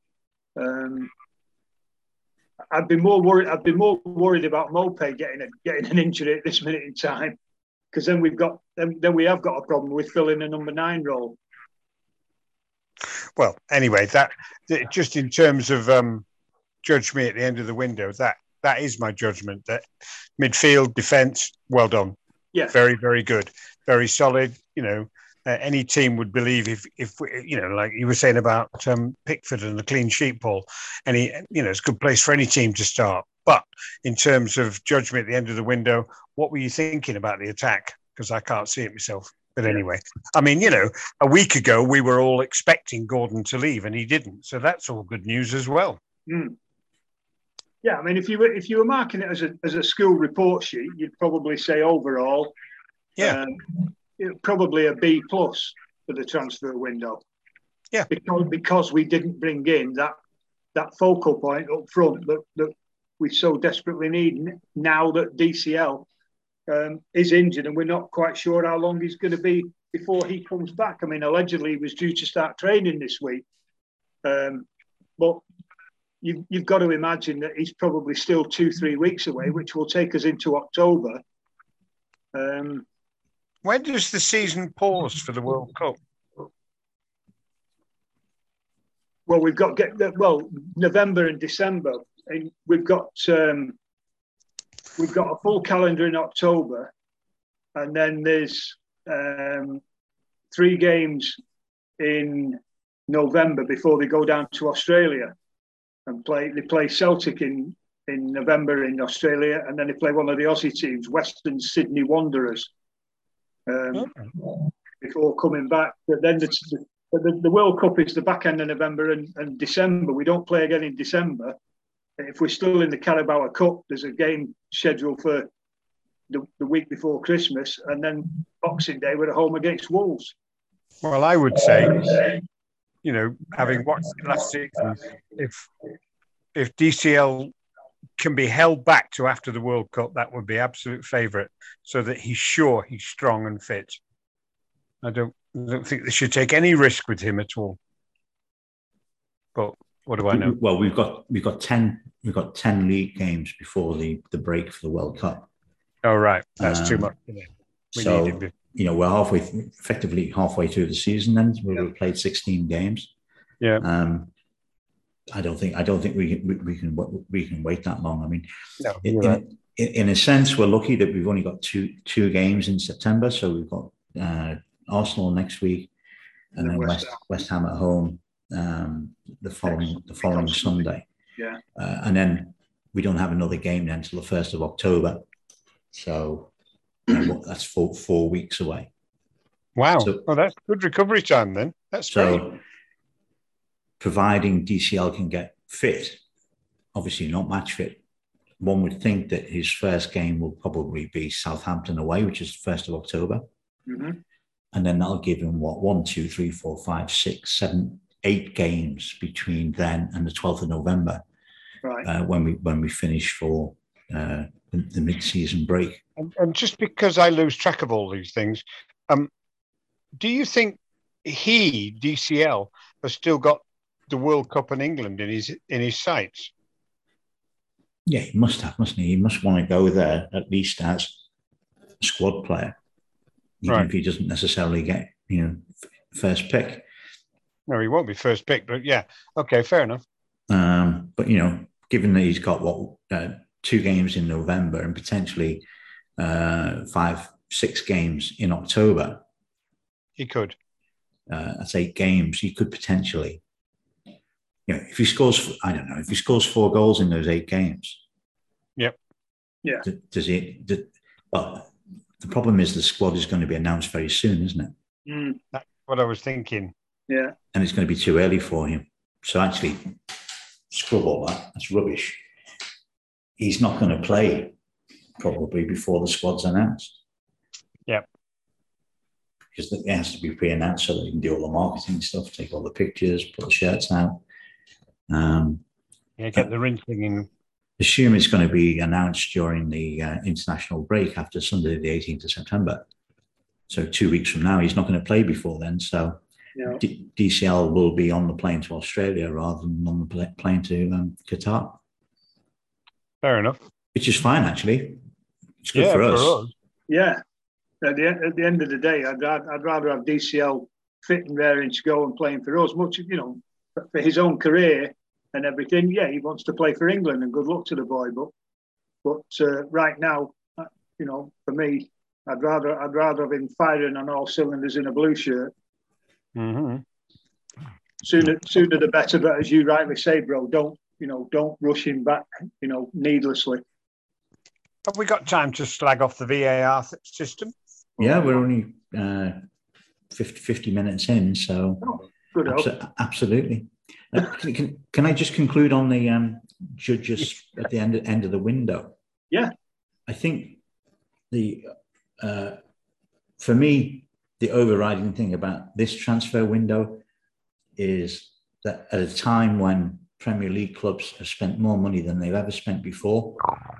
Um, I'd be more worried. I'd be more worried about Maupay getting a, getting an injury at this minute in time, because then we've got then, then we have got a problem with filling a number nine role. Well, anyway, that just in terms of um, judge me at the end of the window. That that is my judgment. That midfield, defence, well done. Yeah, very very good, very solid. You know. Uh, any team would believe if, if you know, like you were saying about um, Pickford and the clean sheet, Paul, any, you know, it's a good place for any team to start. But in terms of judgment at the end of the window, what were you thinking about the attack? Because I can't see it myself. But yeah. Anyway, I mean, you know, a week ago we were all expecting Gordon to leave and he didn't. So that's all good news as well. Mm. Yeah, I mean, if you were if you were marking it as a as a school report sheet, you'd probably say overall, yeah. Um, probably a B plus for the transfer window. Yeah, because because we didn't bring in that that focal point up front that, that we so desperately need now that D C L um, is injured and we're not quite sure how long he's going to be before he comes back. I mean, allegedly he was due to start training this week, um, but you, you've got to imagine that he's probably still two three weeks away, which will take us into October. Um, When does the season pause for the World Cup? Well, we've got get well November and December, and we've got um, we've got a full calendar in October, and then there's um, three games in November before they go down to Australia and play. They play Celtic in in November in Australia, and then they play one of the Aussie teams, Western Sydney Wanderers. Um, okay. Before coming back, but then the, But the, the World Cup is the back end of November and, and December. We don't play again in December. If we're still in the Carabao Cup, there's a game scheduled for the, the week before Christmas, and then Boxing Day we're at home against Wolves. Well, I would say, you know, having watched it last season, if if D C L can be held back to after the World Cup, that would be absolute favourite, so that he's sure he's strong and fit. I don't, I don't think they should take any risk with him at all. But what do I know? Well, we've got we've got ten we've got ten league games before the, the break for the World Cup. Oh right, that's um, too much. We so need you know we're halfway, effectively halfway through the season. Then we've yeah. played sixteen games. Yeah. Um, I don't think I don't think we can we, we can we can wait that long. I mean, no, in, right. in, in a sense, we're lucky that we've only got two two games in September. So we've got uh, Arsenal next week, and, and then West Ham. West Ham at home um, the following the following Sunday. Yeah, uh, and then we don't have another game then until the first of October. So you know, that's four four weeks away. Wow! So, oh, that's good recovery time then. That's so. Great. Providing D C L can get fit, obviously not match fit, one would think that his first game will probably be Southampton away, which is the first of October. Mm-hmm. And then that'll give him, what, one, two, three, four, five, six, seven, eight games between then and the twelfth of November, right? Uh, when we when we finish for uh, the, the mid-season break. And, and just because I lose track of all these things, um, do you think he, D C L, has still got the World Cup in England in his in his sights? Yeah, he must have, mustn't he? He must want to go there at least as a squad player, even right. if he doesn't necessarily get, you know, first pick. No, he won't be first pick, but yeah, okay, fair enough. Um, but you know, given that he's got what uh, two games in November and potentially uh, five, six games in October, he could. Uh, that's eight games. He could potentially. You know, if he scores, I don't know, if he scores four goals in those eight games. Yep. Yeah. Does he? Does, well, the problem is the squad is going to be announced very soon, isn't it? Mm. That's what I was thinking. Yeah. And it's going to be too early for him. So actually, scrub all that. That's rubbish. He's not going to play probably before the squad's announced. Yep. Because it has to be pre-announced so that you can do all the marketing stuff, take all the pictures, put the shirts out. Um, yeah, get the rinsing in. Assume it's going to be announced during the uh, international break after Sunday, the eighteenth of September. So two weeks from now, he's not going to play before then. So yeah. D- DCL will be on the plane to Australia rather than on the pl- plane to um, Qatar. Fair enough. Which is fine, actually. It's good yeah, for, us. for us. Yeah. At the, at the end of the day, I'd, I'd rather have D C L fit and raring to go and playing for us, much, you know, for his own career and everything. Yeah, he wants to play for England, and good luck to the boy. But but uh, right now, you know, for me, I'd rather I'd rather have him firing on all cylinders in a blue shirt. Mm-hmm. Sooner sooner the better. But as you rightly say, bro, don't you know, don't rush him back, you know, needlessly. Have we got time to slag off the V A R system? Yeah, we're only uh, fifty, fifty minutes in, so oh, good abso- absolutely. Uh, can, can I just conclude on the um, judges at the end, end of the window? Yeah. I think the uh, for me, the overriding thing about this transfer window is that at a time when Premier League clubs have spent more money than they've ever spent before,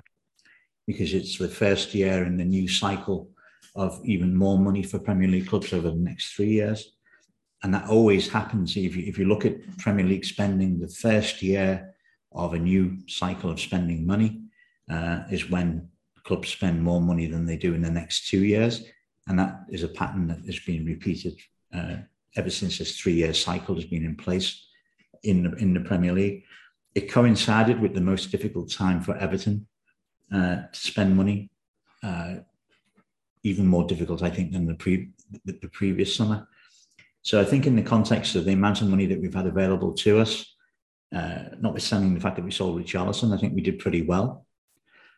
because it's the first year in the new cycle of even more money for Premier League clubs over the next three years. And that always happens. If you, if you look at Premier League spending, the first year of a new cycle of spending money uh, is when clubs spend more money than they do in the next two years. And that is a pattern that has been repeated uh, ever since this three-year cycle has been in place in the, in the Premier League. It coincided with the most difficult time for Everton uh, to spend money, uh, even more difficult, I think, than the, pre- the, the previous summer. So I think in the context of the amount of money that we've had available to us, uh, notwithstanding the fact that we sold Richarlison, I think we did pretty well.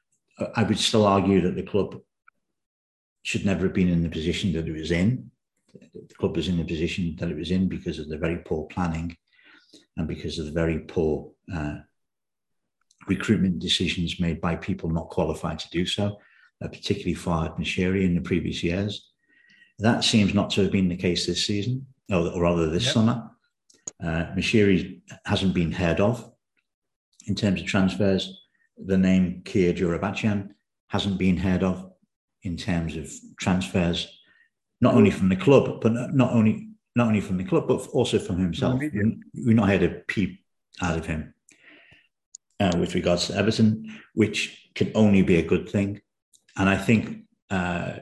I would still argue that the club should never have been in the position that it was in. the club was in the position that it was in because of the very poor planning and because of the very poor uh, recruitment decisions made by people not qualified to do so, uh, particularly Farhad Moshiri in the previous years. That seems not to have been the case this season, or, or rather this yep. summer. Uh, Moshiri hasn't been heard of in terms of transfers. The name Kia Joorabchian hasn't been heard of in terms of transfers, not only from the club, but not only not only from the club, but also from himself. We've not heard a peep out of him uh, with regards to Everton, which can only be a good thing. And I think uh,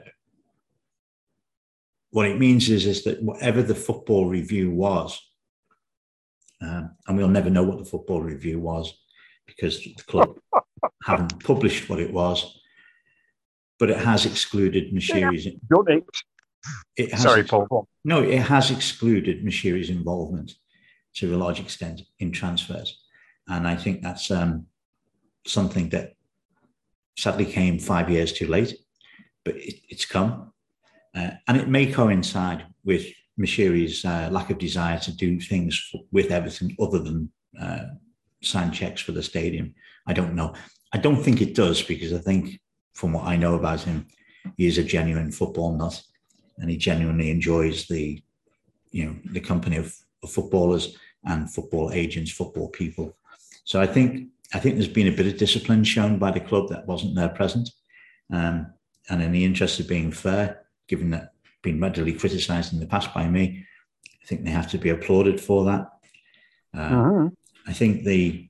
what it means is, is that whatever the football review was, um, and we'll never know what the football review was because the club haven't published what it was, but it has excluded Moshiri's. It. It has, Sorry, Paul. No, it has excluded Moshiri's involvement to a large extent in transfers. And I think that's um, something that sadly came five years too late, but it, it's come. Uh, and it may coincide with Moshiri's uh, lack of desire to do things for, with Everton other than uh, sign checks for the stadium. I don't know. I don't think it does, because I think from what I know about him, he is a genuine football nut, and he genuinely enjoys the, you know, the company of, of footballers and football agents, football people. So I think I think there's been a bit of discipline shown by the club that wasn't there present, um, and in the interest of being fair, given that been readily criticised in the past by me, I think they have to be applauded for that. Uh, uh-huh. I think the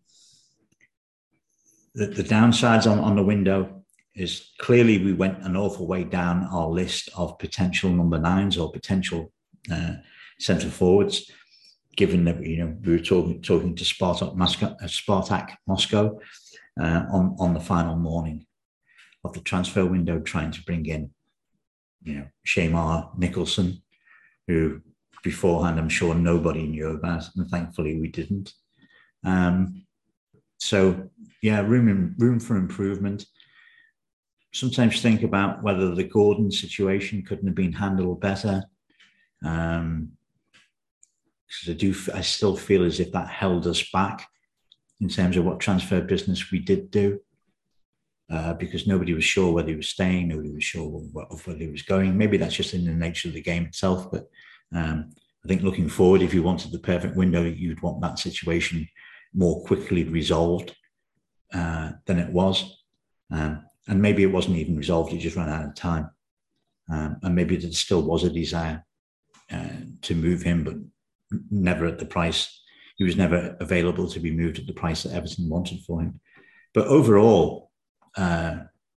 the, the downsides on, on the window is clearly we went an awful way down our list of potential number nines or potential uh, centre forwards, given that, you know, we were talking talking to Spartak Moscow, uh, Spartak Moscow uh, on, on the final morning of the transfer window, trying to bring in, you know, Shamar Nicholson, who beforehand I'm sure nobody knew about, and thankfully we didn't. Um, so yeah, room in, room for improvement. Sometimes think about whether the Gordon situation couldn't have been handled better. Um, because I do, I still feel as if that held us back in terms of what transfer business we did do, uh, because nobody was sure whether he was staying, nobody was sure of whether he was going. Maybe that's just in the nature of the game itself, but um, I think looking forward, if you wanted the perfect window, you'd want that situation more quickly resolved uh, than it was. Um, and maybe it wasn't even resolved, it just ran out of time. Um, and maybe there still was a desire uh, to move him, but never at the price. He was never available to be moved at the price that Everton wanted for him. But overall, uh,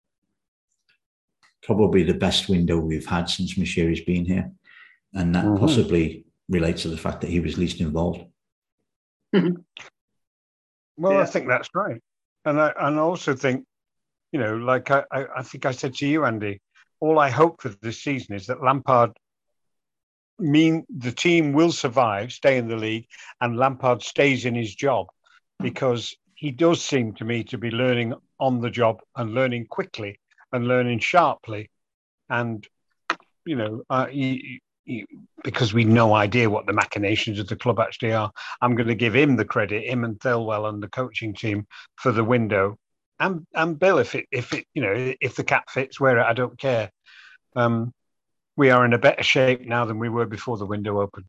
probably the best window we've had since Moshiri's been here. And that mm-hmm. possibly relates to the fact that he was least involved. Mm-hmm. Well, yeah. I think that's right. And I, and I also think, you know, like I, I think I said to you, Andy, all I hope for this season is that Lampard mean the team will survive, stay in the league, and Lampard stays in his job, because he does seem to me to be learning on the job and learning quickly and learning sharply. And, you know, uh, he, he, because we no idea what the machinations of the club actually are, I'm going to give him the credit, him and Thelwell and the coaching team, for the window. And and Bill, if it if it you know if the cap fits, wear it. I don't care. Um, we are in a better shape now than we were before the window opened.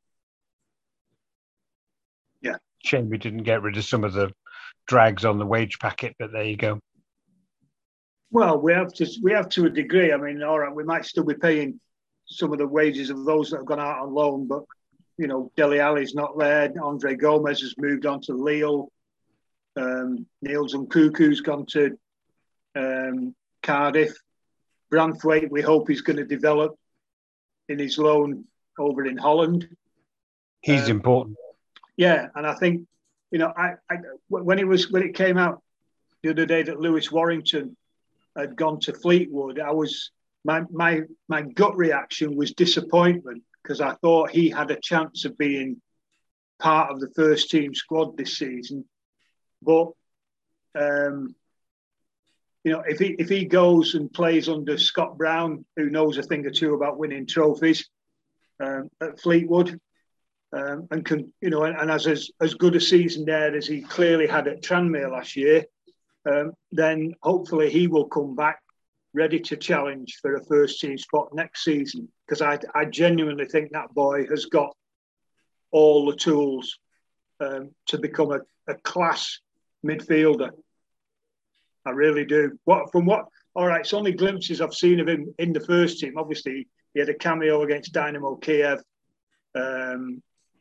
Yeah, shame we didn't get rid of some of the drags on the wage packet, but there you go. Well, we have to we have to a degree. I mean, all right, we might still be paying some of the wages of those that have gone out on loan, but you know, Dele Alli's not there. Andre Gomez has moved on to Lille. Um, Niels and Cuckoo's gone to um, Cardiff. Branthwaite, we hope he's going to develop in his loan over in Holland. He's um, important. Yeah, and I think, you know, I, I when it was when it came out the other day that Lewis Warrington had gone to Fleetwood, I was my my my gut reaction was disappointment, because I thought he had a chance of being part of the first team squad this season. But um, you know, if he if he goes and plays under Scott Brown, who knows a thing or two about winning trophies, um, at Fleetwood, um, and can you know, and, and has as, as good a season there as he clearly had at Tranmere last year, um, then hopefully he will come back ready to challenge for a first team spot next season. Because I, I genuinely think that boy has got all the tools um, to become a, a class midfielder. I really do. What from what? All right, it's only glimpses I've seen of him in the first team. Obviously, he had a cameo against Dynamo Kiev, um,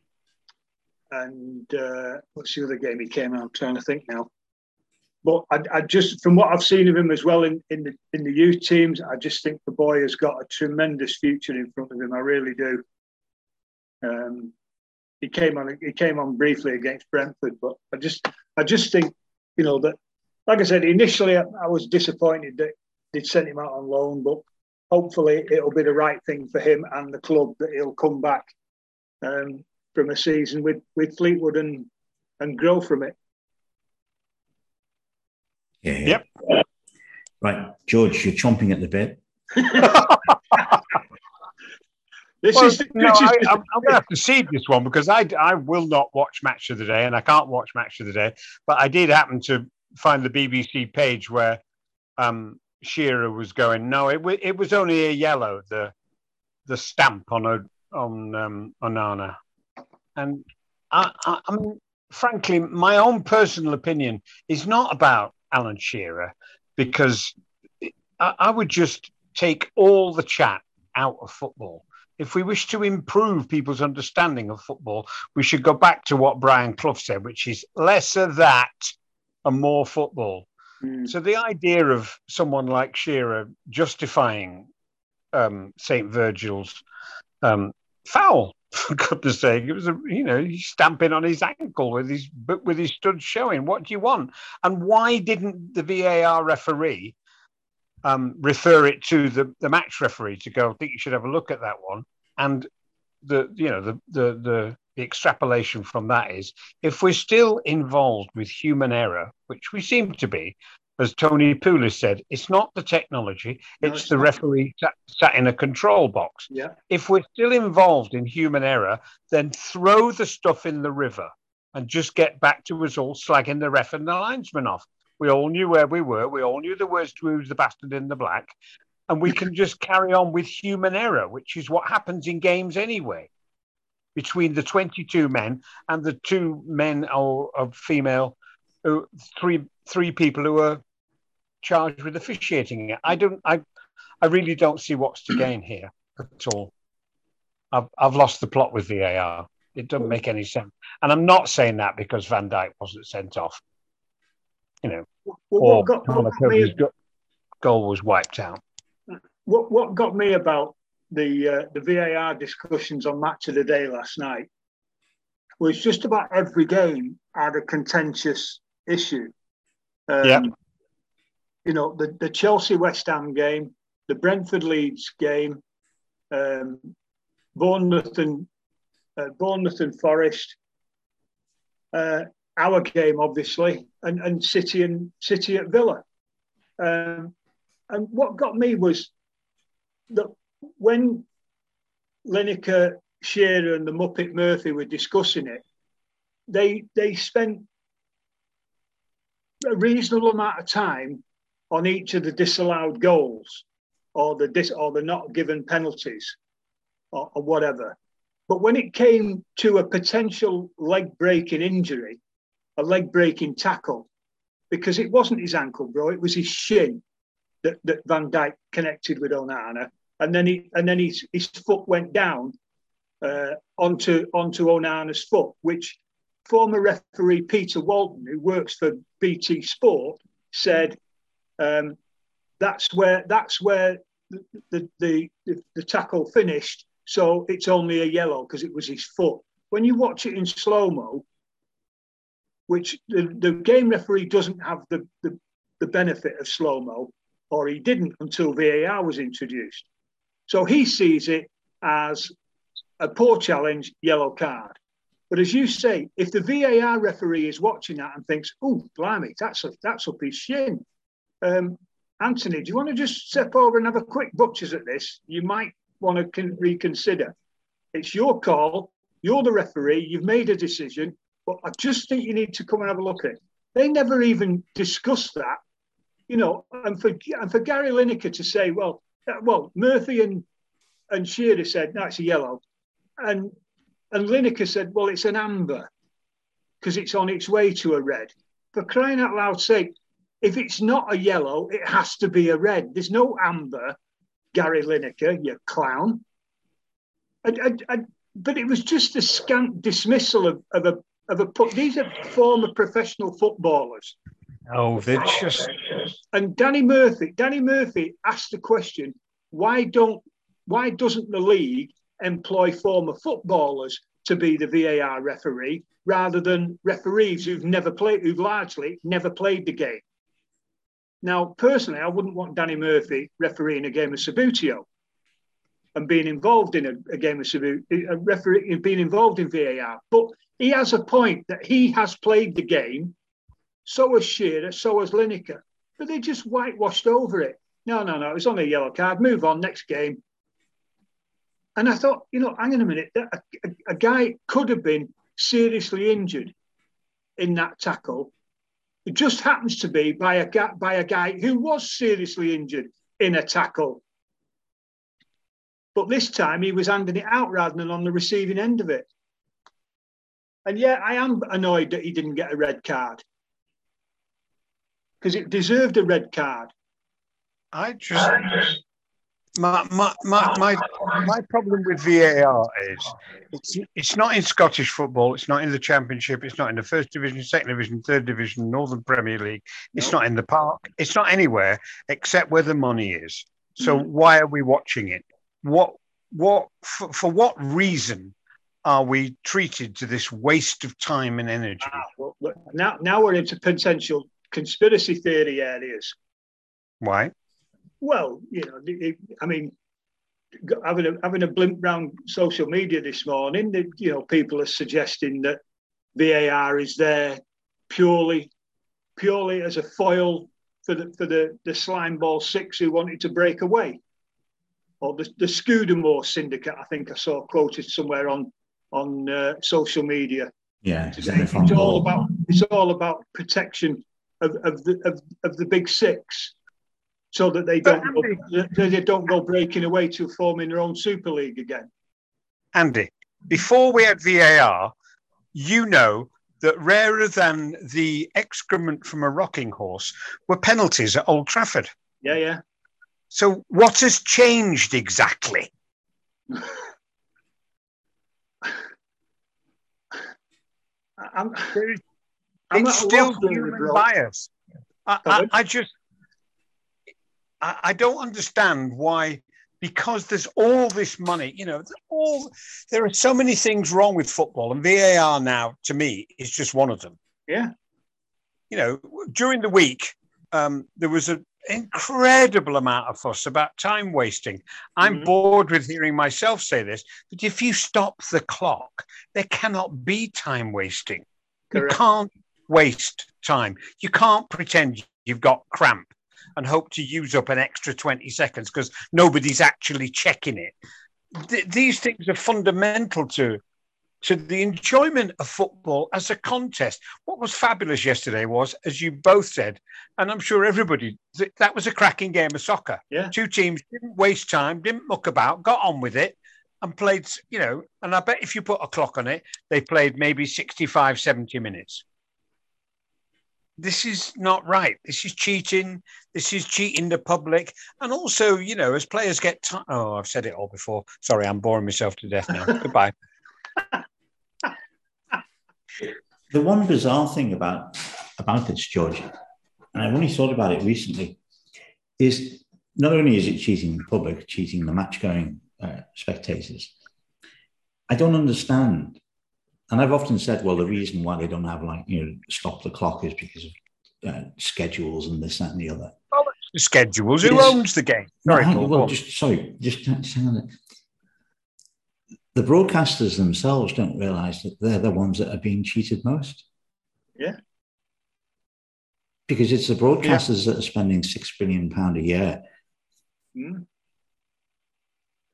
and uh, what's the other game he came out? I'm trying to think now. But I, I just, from what I've seen of him as well in, in the in the youth teams, I just think the boy has got a tremendous future in front of him. I really do. Um, he came on. He came on briefly against Brentford, but I just, I just think, you know, that, like I said, initially I, I was disappointed that they'd sent him out on loan, but hopefully it'll be the right thing for him and the club that he'll come back um, from a season with with Fleetwood and and grow from it. Yeah, yeah. Yep. Right, George, you're chomping at the bit. This well, is the, no, I, I'm, I'm going to have to cede this one because I, I will not watch Match of the Day and I can't watch Match of the Day. But I did happen to find the B B C page where um, Shearer was going. No, it w- it was only a yellow, the the stamp on a on um, Onana, and I, I, I mean, frankly, my own personal opinion is not about Alan Shearer, because I, I would just take all the chat out of football. If we wish to improve people's understanding of football, we should go back to what Brian Clough said, which is less of that and more football. Mm. So the idea of someone like Shearer justifying um, Saint Virgil's um, foul, for goodness sake, it was a, you know, he's stamping on his ankle with his with his stud showing. What do you want? And why didn't the V A R referee um, refer it to the, the match referee to go, I think you should have a look at that one? And the you know the the the, the extrapolation from that is, if we're still involved with human error, which we seem to be, as Tony Poulis said, it's not the technology, no, it's, it's the not. referee sat, sat in a control box. Yeah. If we're still involved in human error, then throw the stuff in the river and just get back to us all slagging the ref and the linesman off. We all knew where we were. We all knew the words to who's the bastard in the black. And we can just carry on with human error, which is what happens in games anyway, between the twenty-two men and the two men or, or female, who, three three people who are charged with officiating it. I don't. I I really don't see what's to gain here at all. I've I've lost the plot with V A R. It doesn't make any sense. And I'm not saying that because Van Dijk wasn't sent off. You know, well, or what got, what got me, goal was wiped out. What what got me about the uh, the V A R discussions on Match of the Day last night was just about every game had a contentious issue. Um, yeah. You know, the, the Chelsea West Ham game, the Brentford Leeds game, um, Bournemouth and uh, Bournemouth and Forest, uh, our game obviously, and, and City and City at Villa. Um, and what got me was that when Lineker, Shearer and the Muppet Murphy were discussing it, they they spent a reasonable amount of time on each of the disallowed goals or the dis, or the not given penalties or, or whatever. But when it came to a potential leg-breaking injury, a leg-breaking tackle, because it wasn't his ankle, bro, it was his shin that, that Van Dijk connected with Onana, and then he and then his, his foot went down uh, onto onto Onana's foot, which former referee Peter Walton, who works for B T Sport, said um, that's where that's where the the, the the the tackle finished. So it's only a yellow because it was his foot. When you watch it in slow-mo, which the, the game referee doesn't have the, the, the benefit of slow-mo, or he didn't until V A R was introduced. So he sees it as a poor challenge, yellow card. But as you say, if the V A R referee is watching that and thinks, oh, blimey, that's, a, that's up his shin. Um, Anthony, do you want to just step over and have a quick butchers at this? You might want to con- reconsider. It's your call. You're the referee. You've made a decision, but I just think you need to come and have a look at it. They never even discussed that, you know. And for and for Gary Lineker to say, well, well, Murphy and and Shearer said, no, it's a yellow, and and Lineker said, well, it's an amber because it's on its way to a red. For crying out loud sake, if it's not a yellow, it has to be a red. There's no amber, Gary Lineker, you clown. I, I, I, but it was just a scant dismissal of, of a of a put. These are former professional footballers. Oh, they're just. And Danny Murphy, Danny Murphy asked the question: Why don't, why doesn't the league employ former footballers to be the V A R referee rather than referees who've never played, who've largely never played the game? Now, personally, I wouldn't want Danny Murphy refereeing a game of Subbuteo and being involved in a, a game of Subbuteo, a referee being involved in V A R. But he has a point that he has played the game. So has Shearer, so has Lineker. But they just whitewashed over it. No, no, no, it was only a yellow card. Move on, next game. And I thought, you know, hang on a minute. A, a, a guy could have been seriously injured in that tackle. It just happens to be by a, by a guy who was seriously injured in a tackle. But this time he was handing it out rather than on the receiving end of it. And yeah, I am annoyed that he didn't get a red card, because it deserved a red card. I just my my my my, my problem with V A R is it's it's not in Scottish football, it's not in the Championship, it's not in the First Division, Second Division, Third Division, Northern Premier League. It's no. not in the park. It's not anywhere except where the money is. So mm. why are we watching it? What what for, for what reason are we treated to this waste of time and energy? Ah, well, look, now now we're into potential conspiracy theory areas. Why? Well, you know, it, I mean, having a, having a blimp round social media this morning, that, you know, people are suggesting that V A R is there purely, purely as a foil for the for the, the slime ball six who wanted to break away, or the, the Scudamore syndicate. I think I saw quoted somewhere on on uh, social media. Yeah, it's, it's all about it's all about protection of, of the of, of the big six, so that they don't Andy, go, they don't go breaking away to forming their own Super League again. Andy, before we had V A R, you know that rarer than the excrement from a rocking horse were penalties at Old Trafford. Yeah, yeah. So what has changed exactly? I'm, I'm it's still human bias. I, I, I just, I, I don't understand why, because there's all this money, you know, all there are so many things wrong with football, and V A R now, to me, is just one of them. Yeah. You know, during the week, um, there was an incredible amount of fuss about time wasting. I'm mm-hmm. bored with hearing myself say this, but if you stop the clock, there cannot be time wasting. Correct. You can't waste time. You can't pretend you've got cramp and hope to use up an extra twenty seconds because nobody's actually checking it. Th- these things are fundamental to, to the enjoyment of football as a contest. What was fabulous yesterday was, as you both said, and I'm sure everybody, th- that was a cracking game of soccer. Yeah. Two teams didn't waste time, didn't muck about, got on with it and played, you know, and I bet if you put a clock on it, they played maybe sixty-five, seventy minutes. This is not right. This is cheating. This is cheating the public. And also, you know, as players get time. Oh, I've said it all before. Sorry, I'm boring myself to death now. Goodbye. The one bizarre thing about, about this, George, and I've only thought about it recently, is not only is it cheating the public, cheating the match-going uh, spectators, I don't understand. And I've often said, well, the reason why they don't have, like, you know, stop the clock is because of uh, schedules and this, that, and the other. Oh, the schedules. Who it's, owns the game? Sorry, no, well, just sorry, just hang on. The broadcasters themselves don't realise that they're the ones that are being cheated most. Yeah. Because it's the broadcasters yeah. that are spending six billion pounds a year. Mm.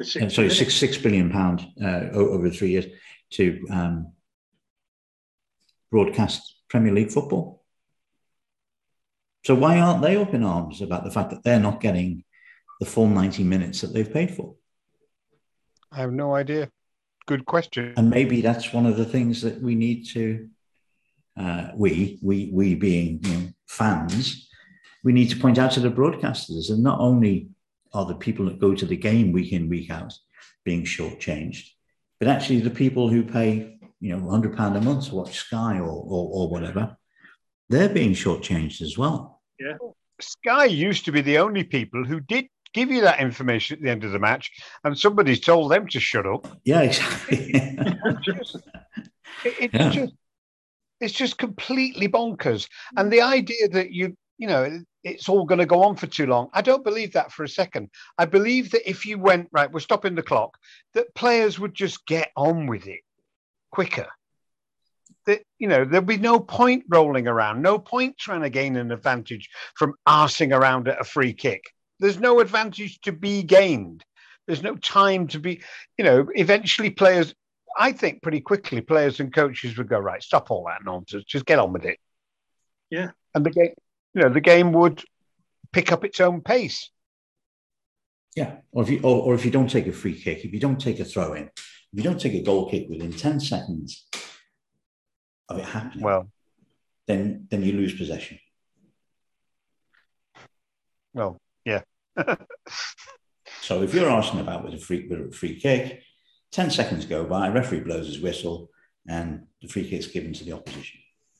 uh, sorry, six six billion pound uh, over three years to um, broadcast Premier League football. So why aren't they up in arms about the fact that they're not getting the full ninety minutes that they've paid for? I have no idea. Good question. And maybe that's one of the things that we need to, uh, we, we, we being you know, fans, we need to point out to the broadcasters. And not only are the people that go to the game week in, week out being shortchanged, but actually the people who pay, you know, one hundred pounds a month to watch Sky or, or, or whatever, they're being shortchanged as well. Yeah. Sky used to be the only people who did give you that information at the end of the match, and somebody told them to shut up. Yeah, exactly. it's just, it's, yeah. just, it's just completely bonkers. And the idea that you, you know, it's all going to go on for too long, I don't believe that for a second. I believe that if you went, right, we're stopping the clock, that players would just get on with it quicker. That, you know, there'll be no point rolling around, no point trying to gain an advantage from arsing around at a free kick. There's no advantage to be gained. There's no time to be, you know, eventually players, I think pretty quickly, players and coaches would go, right, stop all that nonsense, just get on with it. Yeah. And the game, you know, the game would pick up its own pace. Yeah. Or if you, or, or if you don't take a free kick, if you don't take a throw in, if you don't take a goal kick within ten seconds of it happening, well, then, then you lose possession. Well, yeah. So if you're arsing about with a free with a free kick, ten seconds go by, referee blows his whistle, and the free kick's given to the opposition.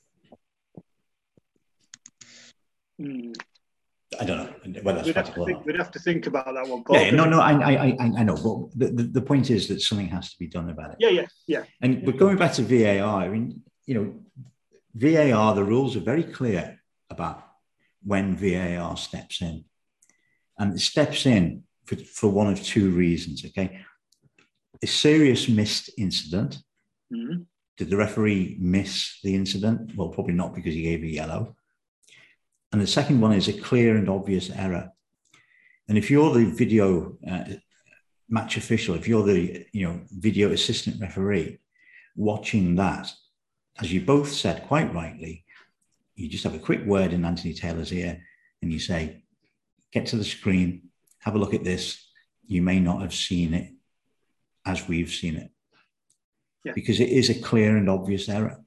Mm. I don't know whether that's we'd, have practical think, or not. we'd have to think about that one, Paul. Yeah, no, no, I, I, I, I know, but the, the, the point is that something has to be done about it. Yeah, yeah, yeah. And but going back to V A R, I mean, you know, V A R, the rules are very clear about when V A R steps in. And it steps in for, for one of two reasons, okay? A serious missed incident. Mm-hmm. Did the referee miss the incident? Well, probably not, because he gave a yellow. And the second one is a clear and obvious error. And if you're the video uh, match official, if you're the you know video assistant referee watching that, as you both said quite rightly, you just have a quick word in Anthony Taylor's ear and you say, get to the screen, have a look at this. You may not have seen it as we've seen it. Yeah. Because it is a clear and obvious error.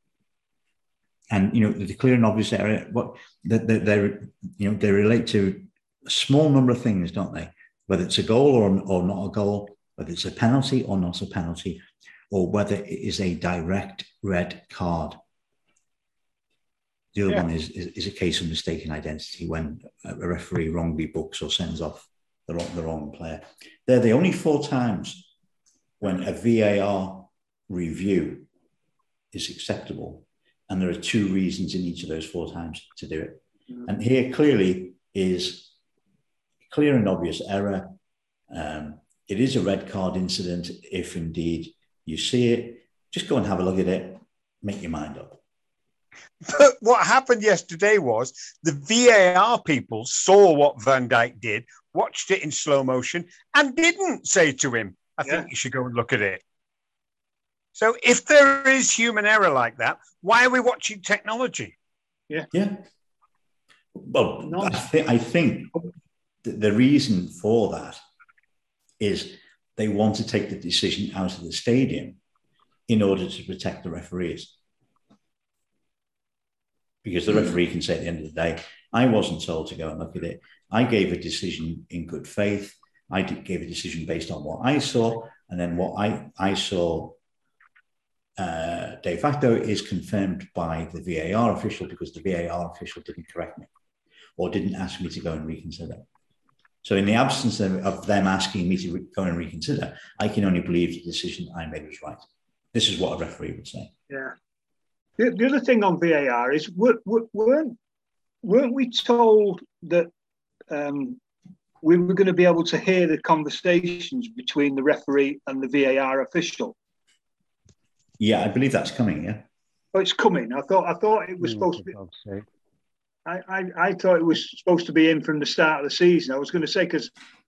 And, you know, the clear and obvious error, what they, they're, you know, they relate to a small number of things, don't they? Whether it's a goal or, or not a goal, whether it's a penalty or not a penalty, or whether it is a direct red card. The other yeah. one is, is, is a case of mistaken identity when a referee wrongly books or sends off the wrong, the wrong player. They're the only four times when a V A R review is acceptable. And there are two reasons in each of those four times to do it. Mm-hmm. And here clearly is clear and obvious error. Um, it is a red card incident. If indeed you see it, just go and have a look at it, make your mind up. But what happened yesterday was the V A R people saw what Van Dijk did, watched it in slow motion, and didn't say to him, I yeah. think you should go and look at it. So if there is human error like that, why are we watching technology? Yeah. Yeah. Well, no. I, th- I think the reason for that is they want to take the decision out of the stadium in order to protect the referees. Because the referee can say at the end of the day, I wasn't told to go and look at it. I gave a decision in good faith. I did, gave a decision based on what I saw. And then what I, I saw uh, de facto is confirmed by the V A R official, because the V A R official didn't correct me or didn't ask me to go and reconsider. So in the absence of, of them asking me to re- go and reconsider, I can only believe the decision I made was right. This is what a referee would say. Yeah. The, the other thing on V A R is, weren't, weren't, weren't we told that um, we were going to be able to hear the conversations between the referee and the V A R official? Yeah, I believe that's coming, yeah. Oh, it's coming. I thought I thought it was supposed to be... I, I, I thought it was supposed to be in from the start of the season. I was going to say, because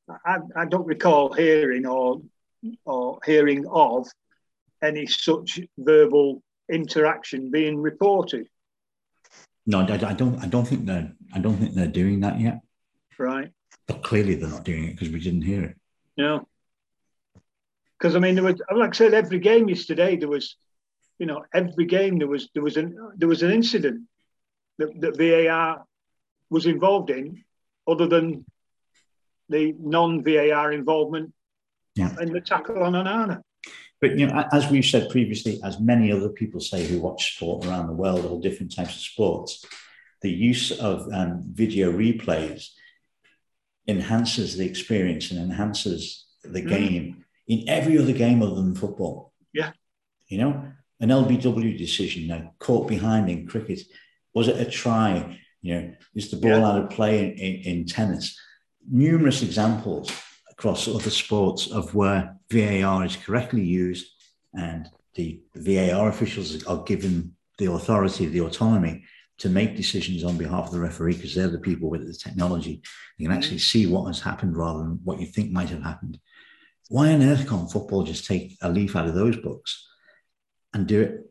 I, I don't recall hearing or or hearing of any such verbal interaction being reported. No, I, I don't. I don't think they're. I don't think they're doing that yet. Right. But clearly, they're not doing it because we didn't hear it. No. Because I mean, there was, like I said, every game yesterday there was, you know, every game there was there was an there was an incident that, that V A R was involved in, other than the non-V A R involvement yeah. in the tackle on Onana. But, you know, as we've said previously, as many other people say who watch sport around the world, all different types of sports, the use of um, video replays enhances the experience and enhances the game mm. in every other game other than football. Yeah. You know, an L B W decision, now caught behind in cricket, was it a try? You know, is the ball yeah. out of play in, in, in tennis? Numerous examples across other sports of where V A R is correctly used and the V A R officials are given the authority, the autonomy to make decisions on behalf of the referee, because they're the people with the technology. You can actually see what has happened rather than what you think might have happened. Why on earth can't football just take a leaf out of those books and do it?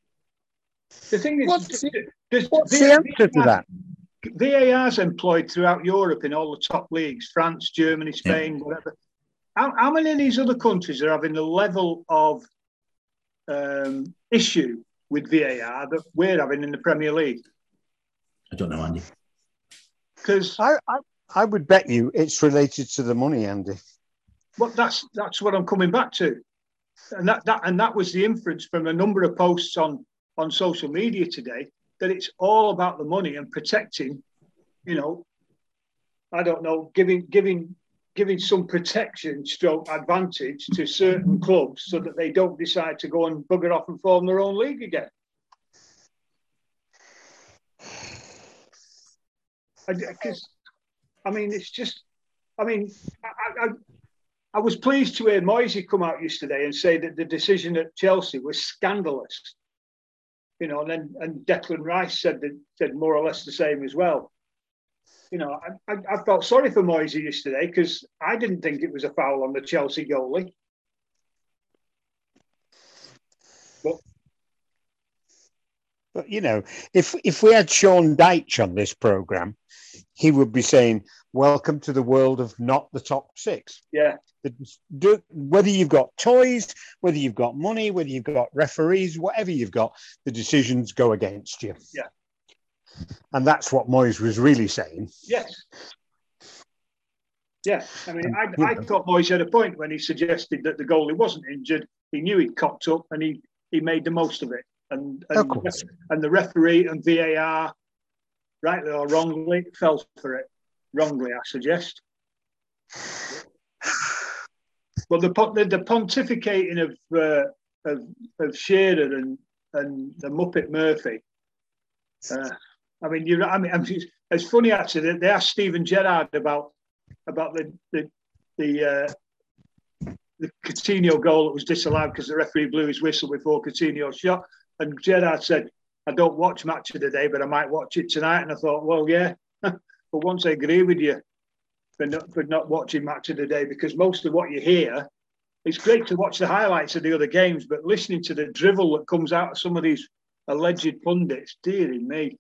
The thing is, what's, there's, what's there's, the answer to that? V A R is employed throughout Europe in all the top leagues, France, Germany, Spain, yeah. whatever. How, how many of these other countries are having the level of um, issue with V A R that we're having in the Premier League? I don't know, Andy. Because I, I, I would bet you it's related to the money, Andy. Well, that's that's what I'm coming back to, and that that and that was the inference from a number of posts on on social media today, that it's all about the money and protecting, you know, I don't know, giving giving giving some protection stroke advantage to certain clubs so that they don't decide to go and bugger off and form their own league again. Because, I, I mean, it's just, I mean, I, I, I was pleased to hear Moisey come out yesterday and say that the decision at Chelsea was scandalous. You know, and then and Declan Rice said that, said more or less the same as well. You know, I, I, I felt sorry for Moisey yesterday because I didn't think it was a foul on the Chelsea goalie. But, but you know, if if we had Sean Dyche on this programme, he would be saying, "Welcome to the world of not the top six." Yeah. Do, whether you've got toys, whether you've got money, whether you've got referees, whatever you've got, the decisions go against you. Yeah. And that's what Moyes was really saying. Yes. Yeah. I mean, I, I thought Moyes had a point when he suggested that the goalie wasn't injured. He knew he'd cocked up and he, he made the most of it. And, and, of course. And the referee and V A R, rightly or wrongly, fell for it. Wrongly, I suggest. Well, the the, the pontificating of, uh, of of Shearer and and the Muppet Murphy. Uh, I mean, you. I mean, I mean, it's funny actually. They, they asked Steven Gerrard about about the the the, uh, the Coutinho goal that was disallowed because the referee blew his whistle before Coutinho shot, and Gerrard said, "I don't watch Match of the Day, but I might watch it tonight." And I thought, well, yeah, but once I agree with you. For not, for not watching Match of the Day, because most of what you hear, it's great to watch the highlights of the other games, but listening to the drivel that comes out of some of these alleged pundits, dearie me.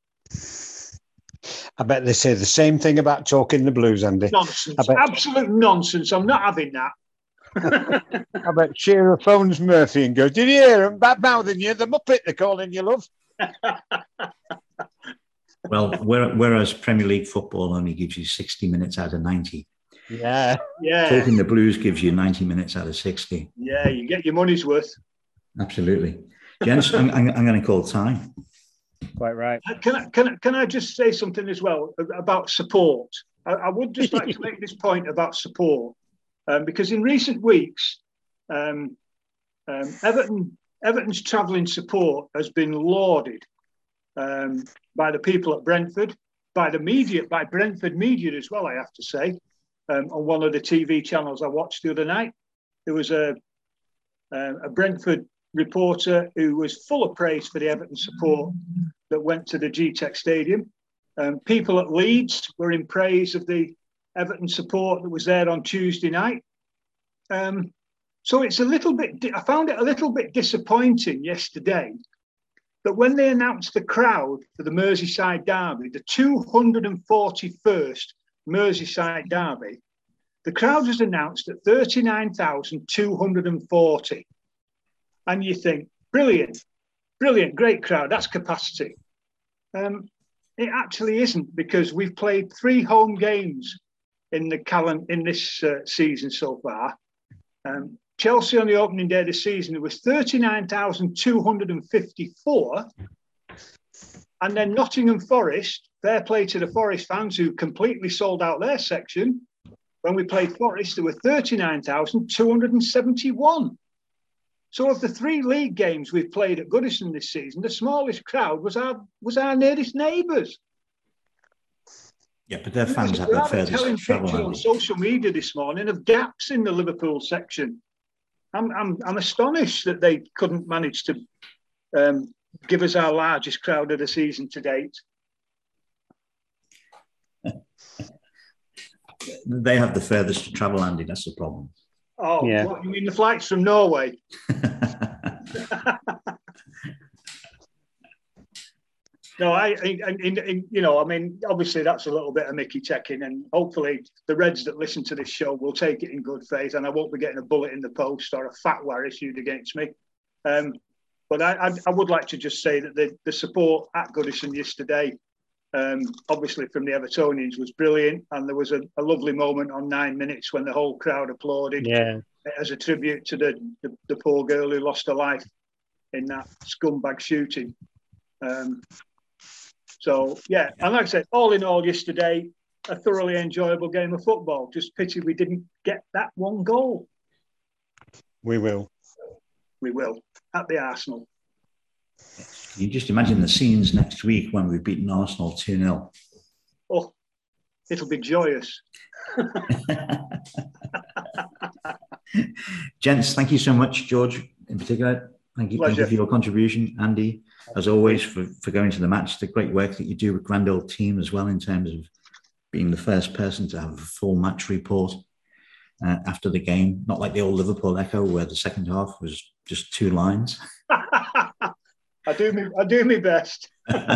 I bet they say the same thing about Talking the Blues, Andy. Nonsense, I bet... absolute nonsense. I'm not having that. I bet Shearer phones Murphy and goes, "Did you hear him bad mouthing you? The Muppet they're calling you, love." Well, whereas Premier League football only gives you sixty minutes out of ninety. Yeah. Yeah. Talking the Blues gives you ninety minutes out of sixty. Yeah, you get your money's worth. Absolutely. Gents, I'm, I'm, I'm going to call time. Quite right. Can I, can, I, can I just say something as well about support? I, I would just like to make this point about support, um, because in recent weeks, um, um, Everton, Everton's travelling support has been lauded. Um, by the people at Brentford, by the media, by Brentford media as well, I have to say. Um, on one of the T V channels I watched the other night, there was a, uh, a Brentford reporter who was full of praise for the Everton support that went to the G TEC Stadium. Um, people at Leeds were in praise of the Everton support that was there on Tuesday night. Um, so it's a little bit, I found it a little bit disappointing yesterday that when they announced the crowd for the Merseyside derby, the two hundred forty-first Merseyside derby, the crowd was announced at thirty-nine thousand two hundred forty. And you think, brilliant, brilliant, great crowd, that's capacity. Um, it actually isn't, because we've played three home games in the calendar in this uh, season so far. Um, Chelsea on the opening day of the season, it was thirty-nine thousand two hundred fifty-four. And then Nottingham Forest, fair play to the Forest fans who completely sold out their section. When we played Forest, there were thirty-nine thousand two hundred seventy-one. So of the three league games we've played at Goodison this season, the smallest crowd was our was our nearest neighbours. Yeah, but their fans have the furthest travel. On social media this morning of gaps in the Liverpool section. I'm I'm I'm astonished that they couldn't manage to um, give us our largest crowd of the season to date. They have the furthest to travel, Andy. That's the problem. Oh, yeah. What, you mean the flights from Norway? No, I, I, I, you know, I mean, obviously that's a little bit of Mickey checking, and hopefully the Reds that listen to this show will take it in good faith, and I won't be getting a bullet in the post or a fatwa issued against me. Um, but I, I, I would like to just say that the, the support at Goodison yesterday, um, obviously from the Evertonians, was brilliant, and there was a, a lovely moment on nine minutes when the whole crowd applauded, yeah, as a tribute to the, the, the poor girl who lost her life in that scumbag shooting. Um, So, yeah, and like I said, all in all yesterday, a thoroughly enjoyable game of football. Just pity we didn't get that one goal. We will. We will, at the Arsenal. Can you just imagine the scenes next week when we've beaten Arsenal two nil? Oh, it'll be joyous. Gents, thank you so much, George, in particular. Thank you, thank you for your contribution. Andy, as always, for, for going to the match. The great work that you do with Grand Old Team as well, in terms of being the first person to have a full match report uh, after the game. Not like the old Liverpool Echo, where the second half was just two lines. I do me, I do my best.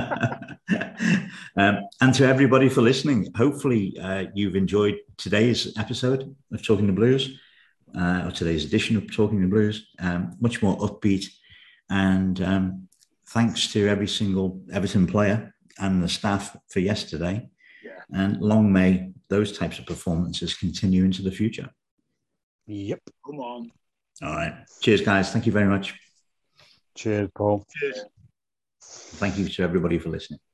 um, and to everybody for listening, hopefully uh, you've enjoyed today's episode of Talking the Blues. Uh, or today's edition of Talking the Blues, um, much more upbeat. And um, thanks to every single Everton player and the staff for yesterday. Yeah. And long may those types of performances continue into the future. Yep. Come on. All right. Cheers, guys. Thank you very much. Cheers, Paul. Cheers. Thank you to everybody for listening.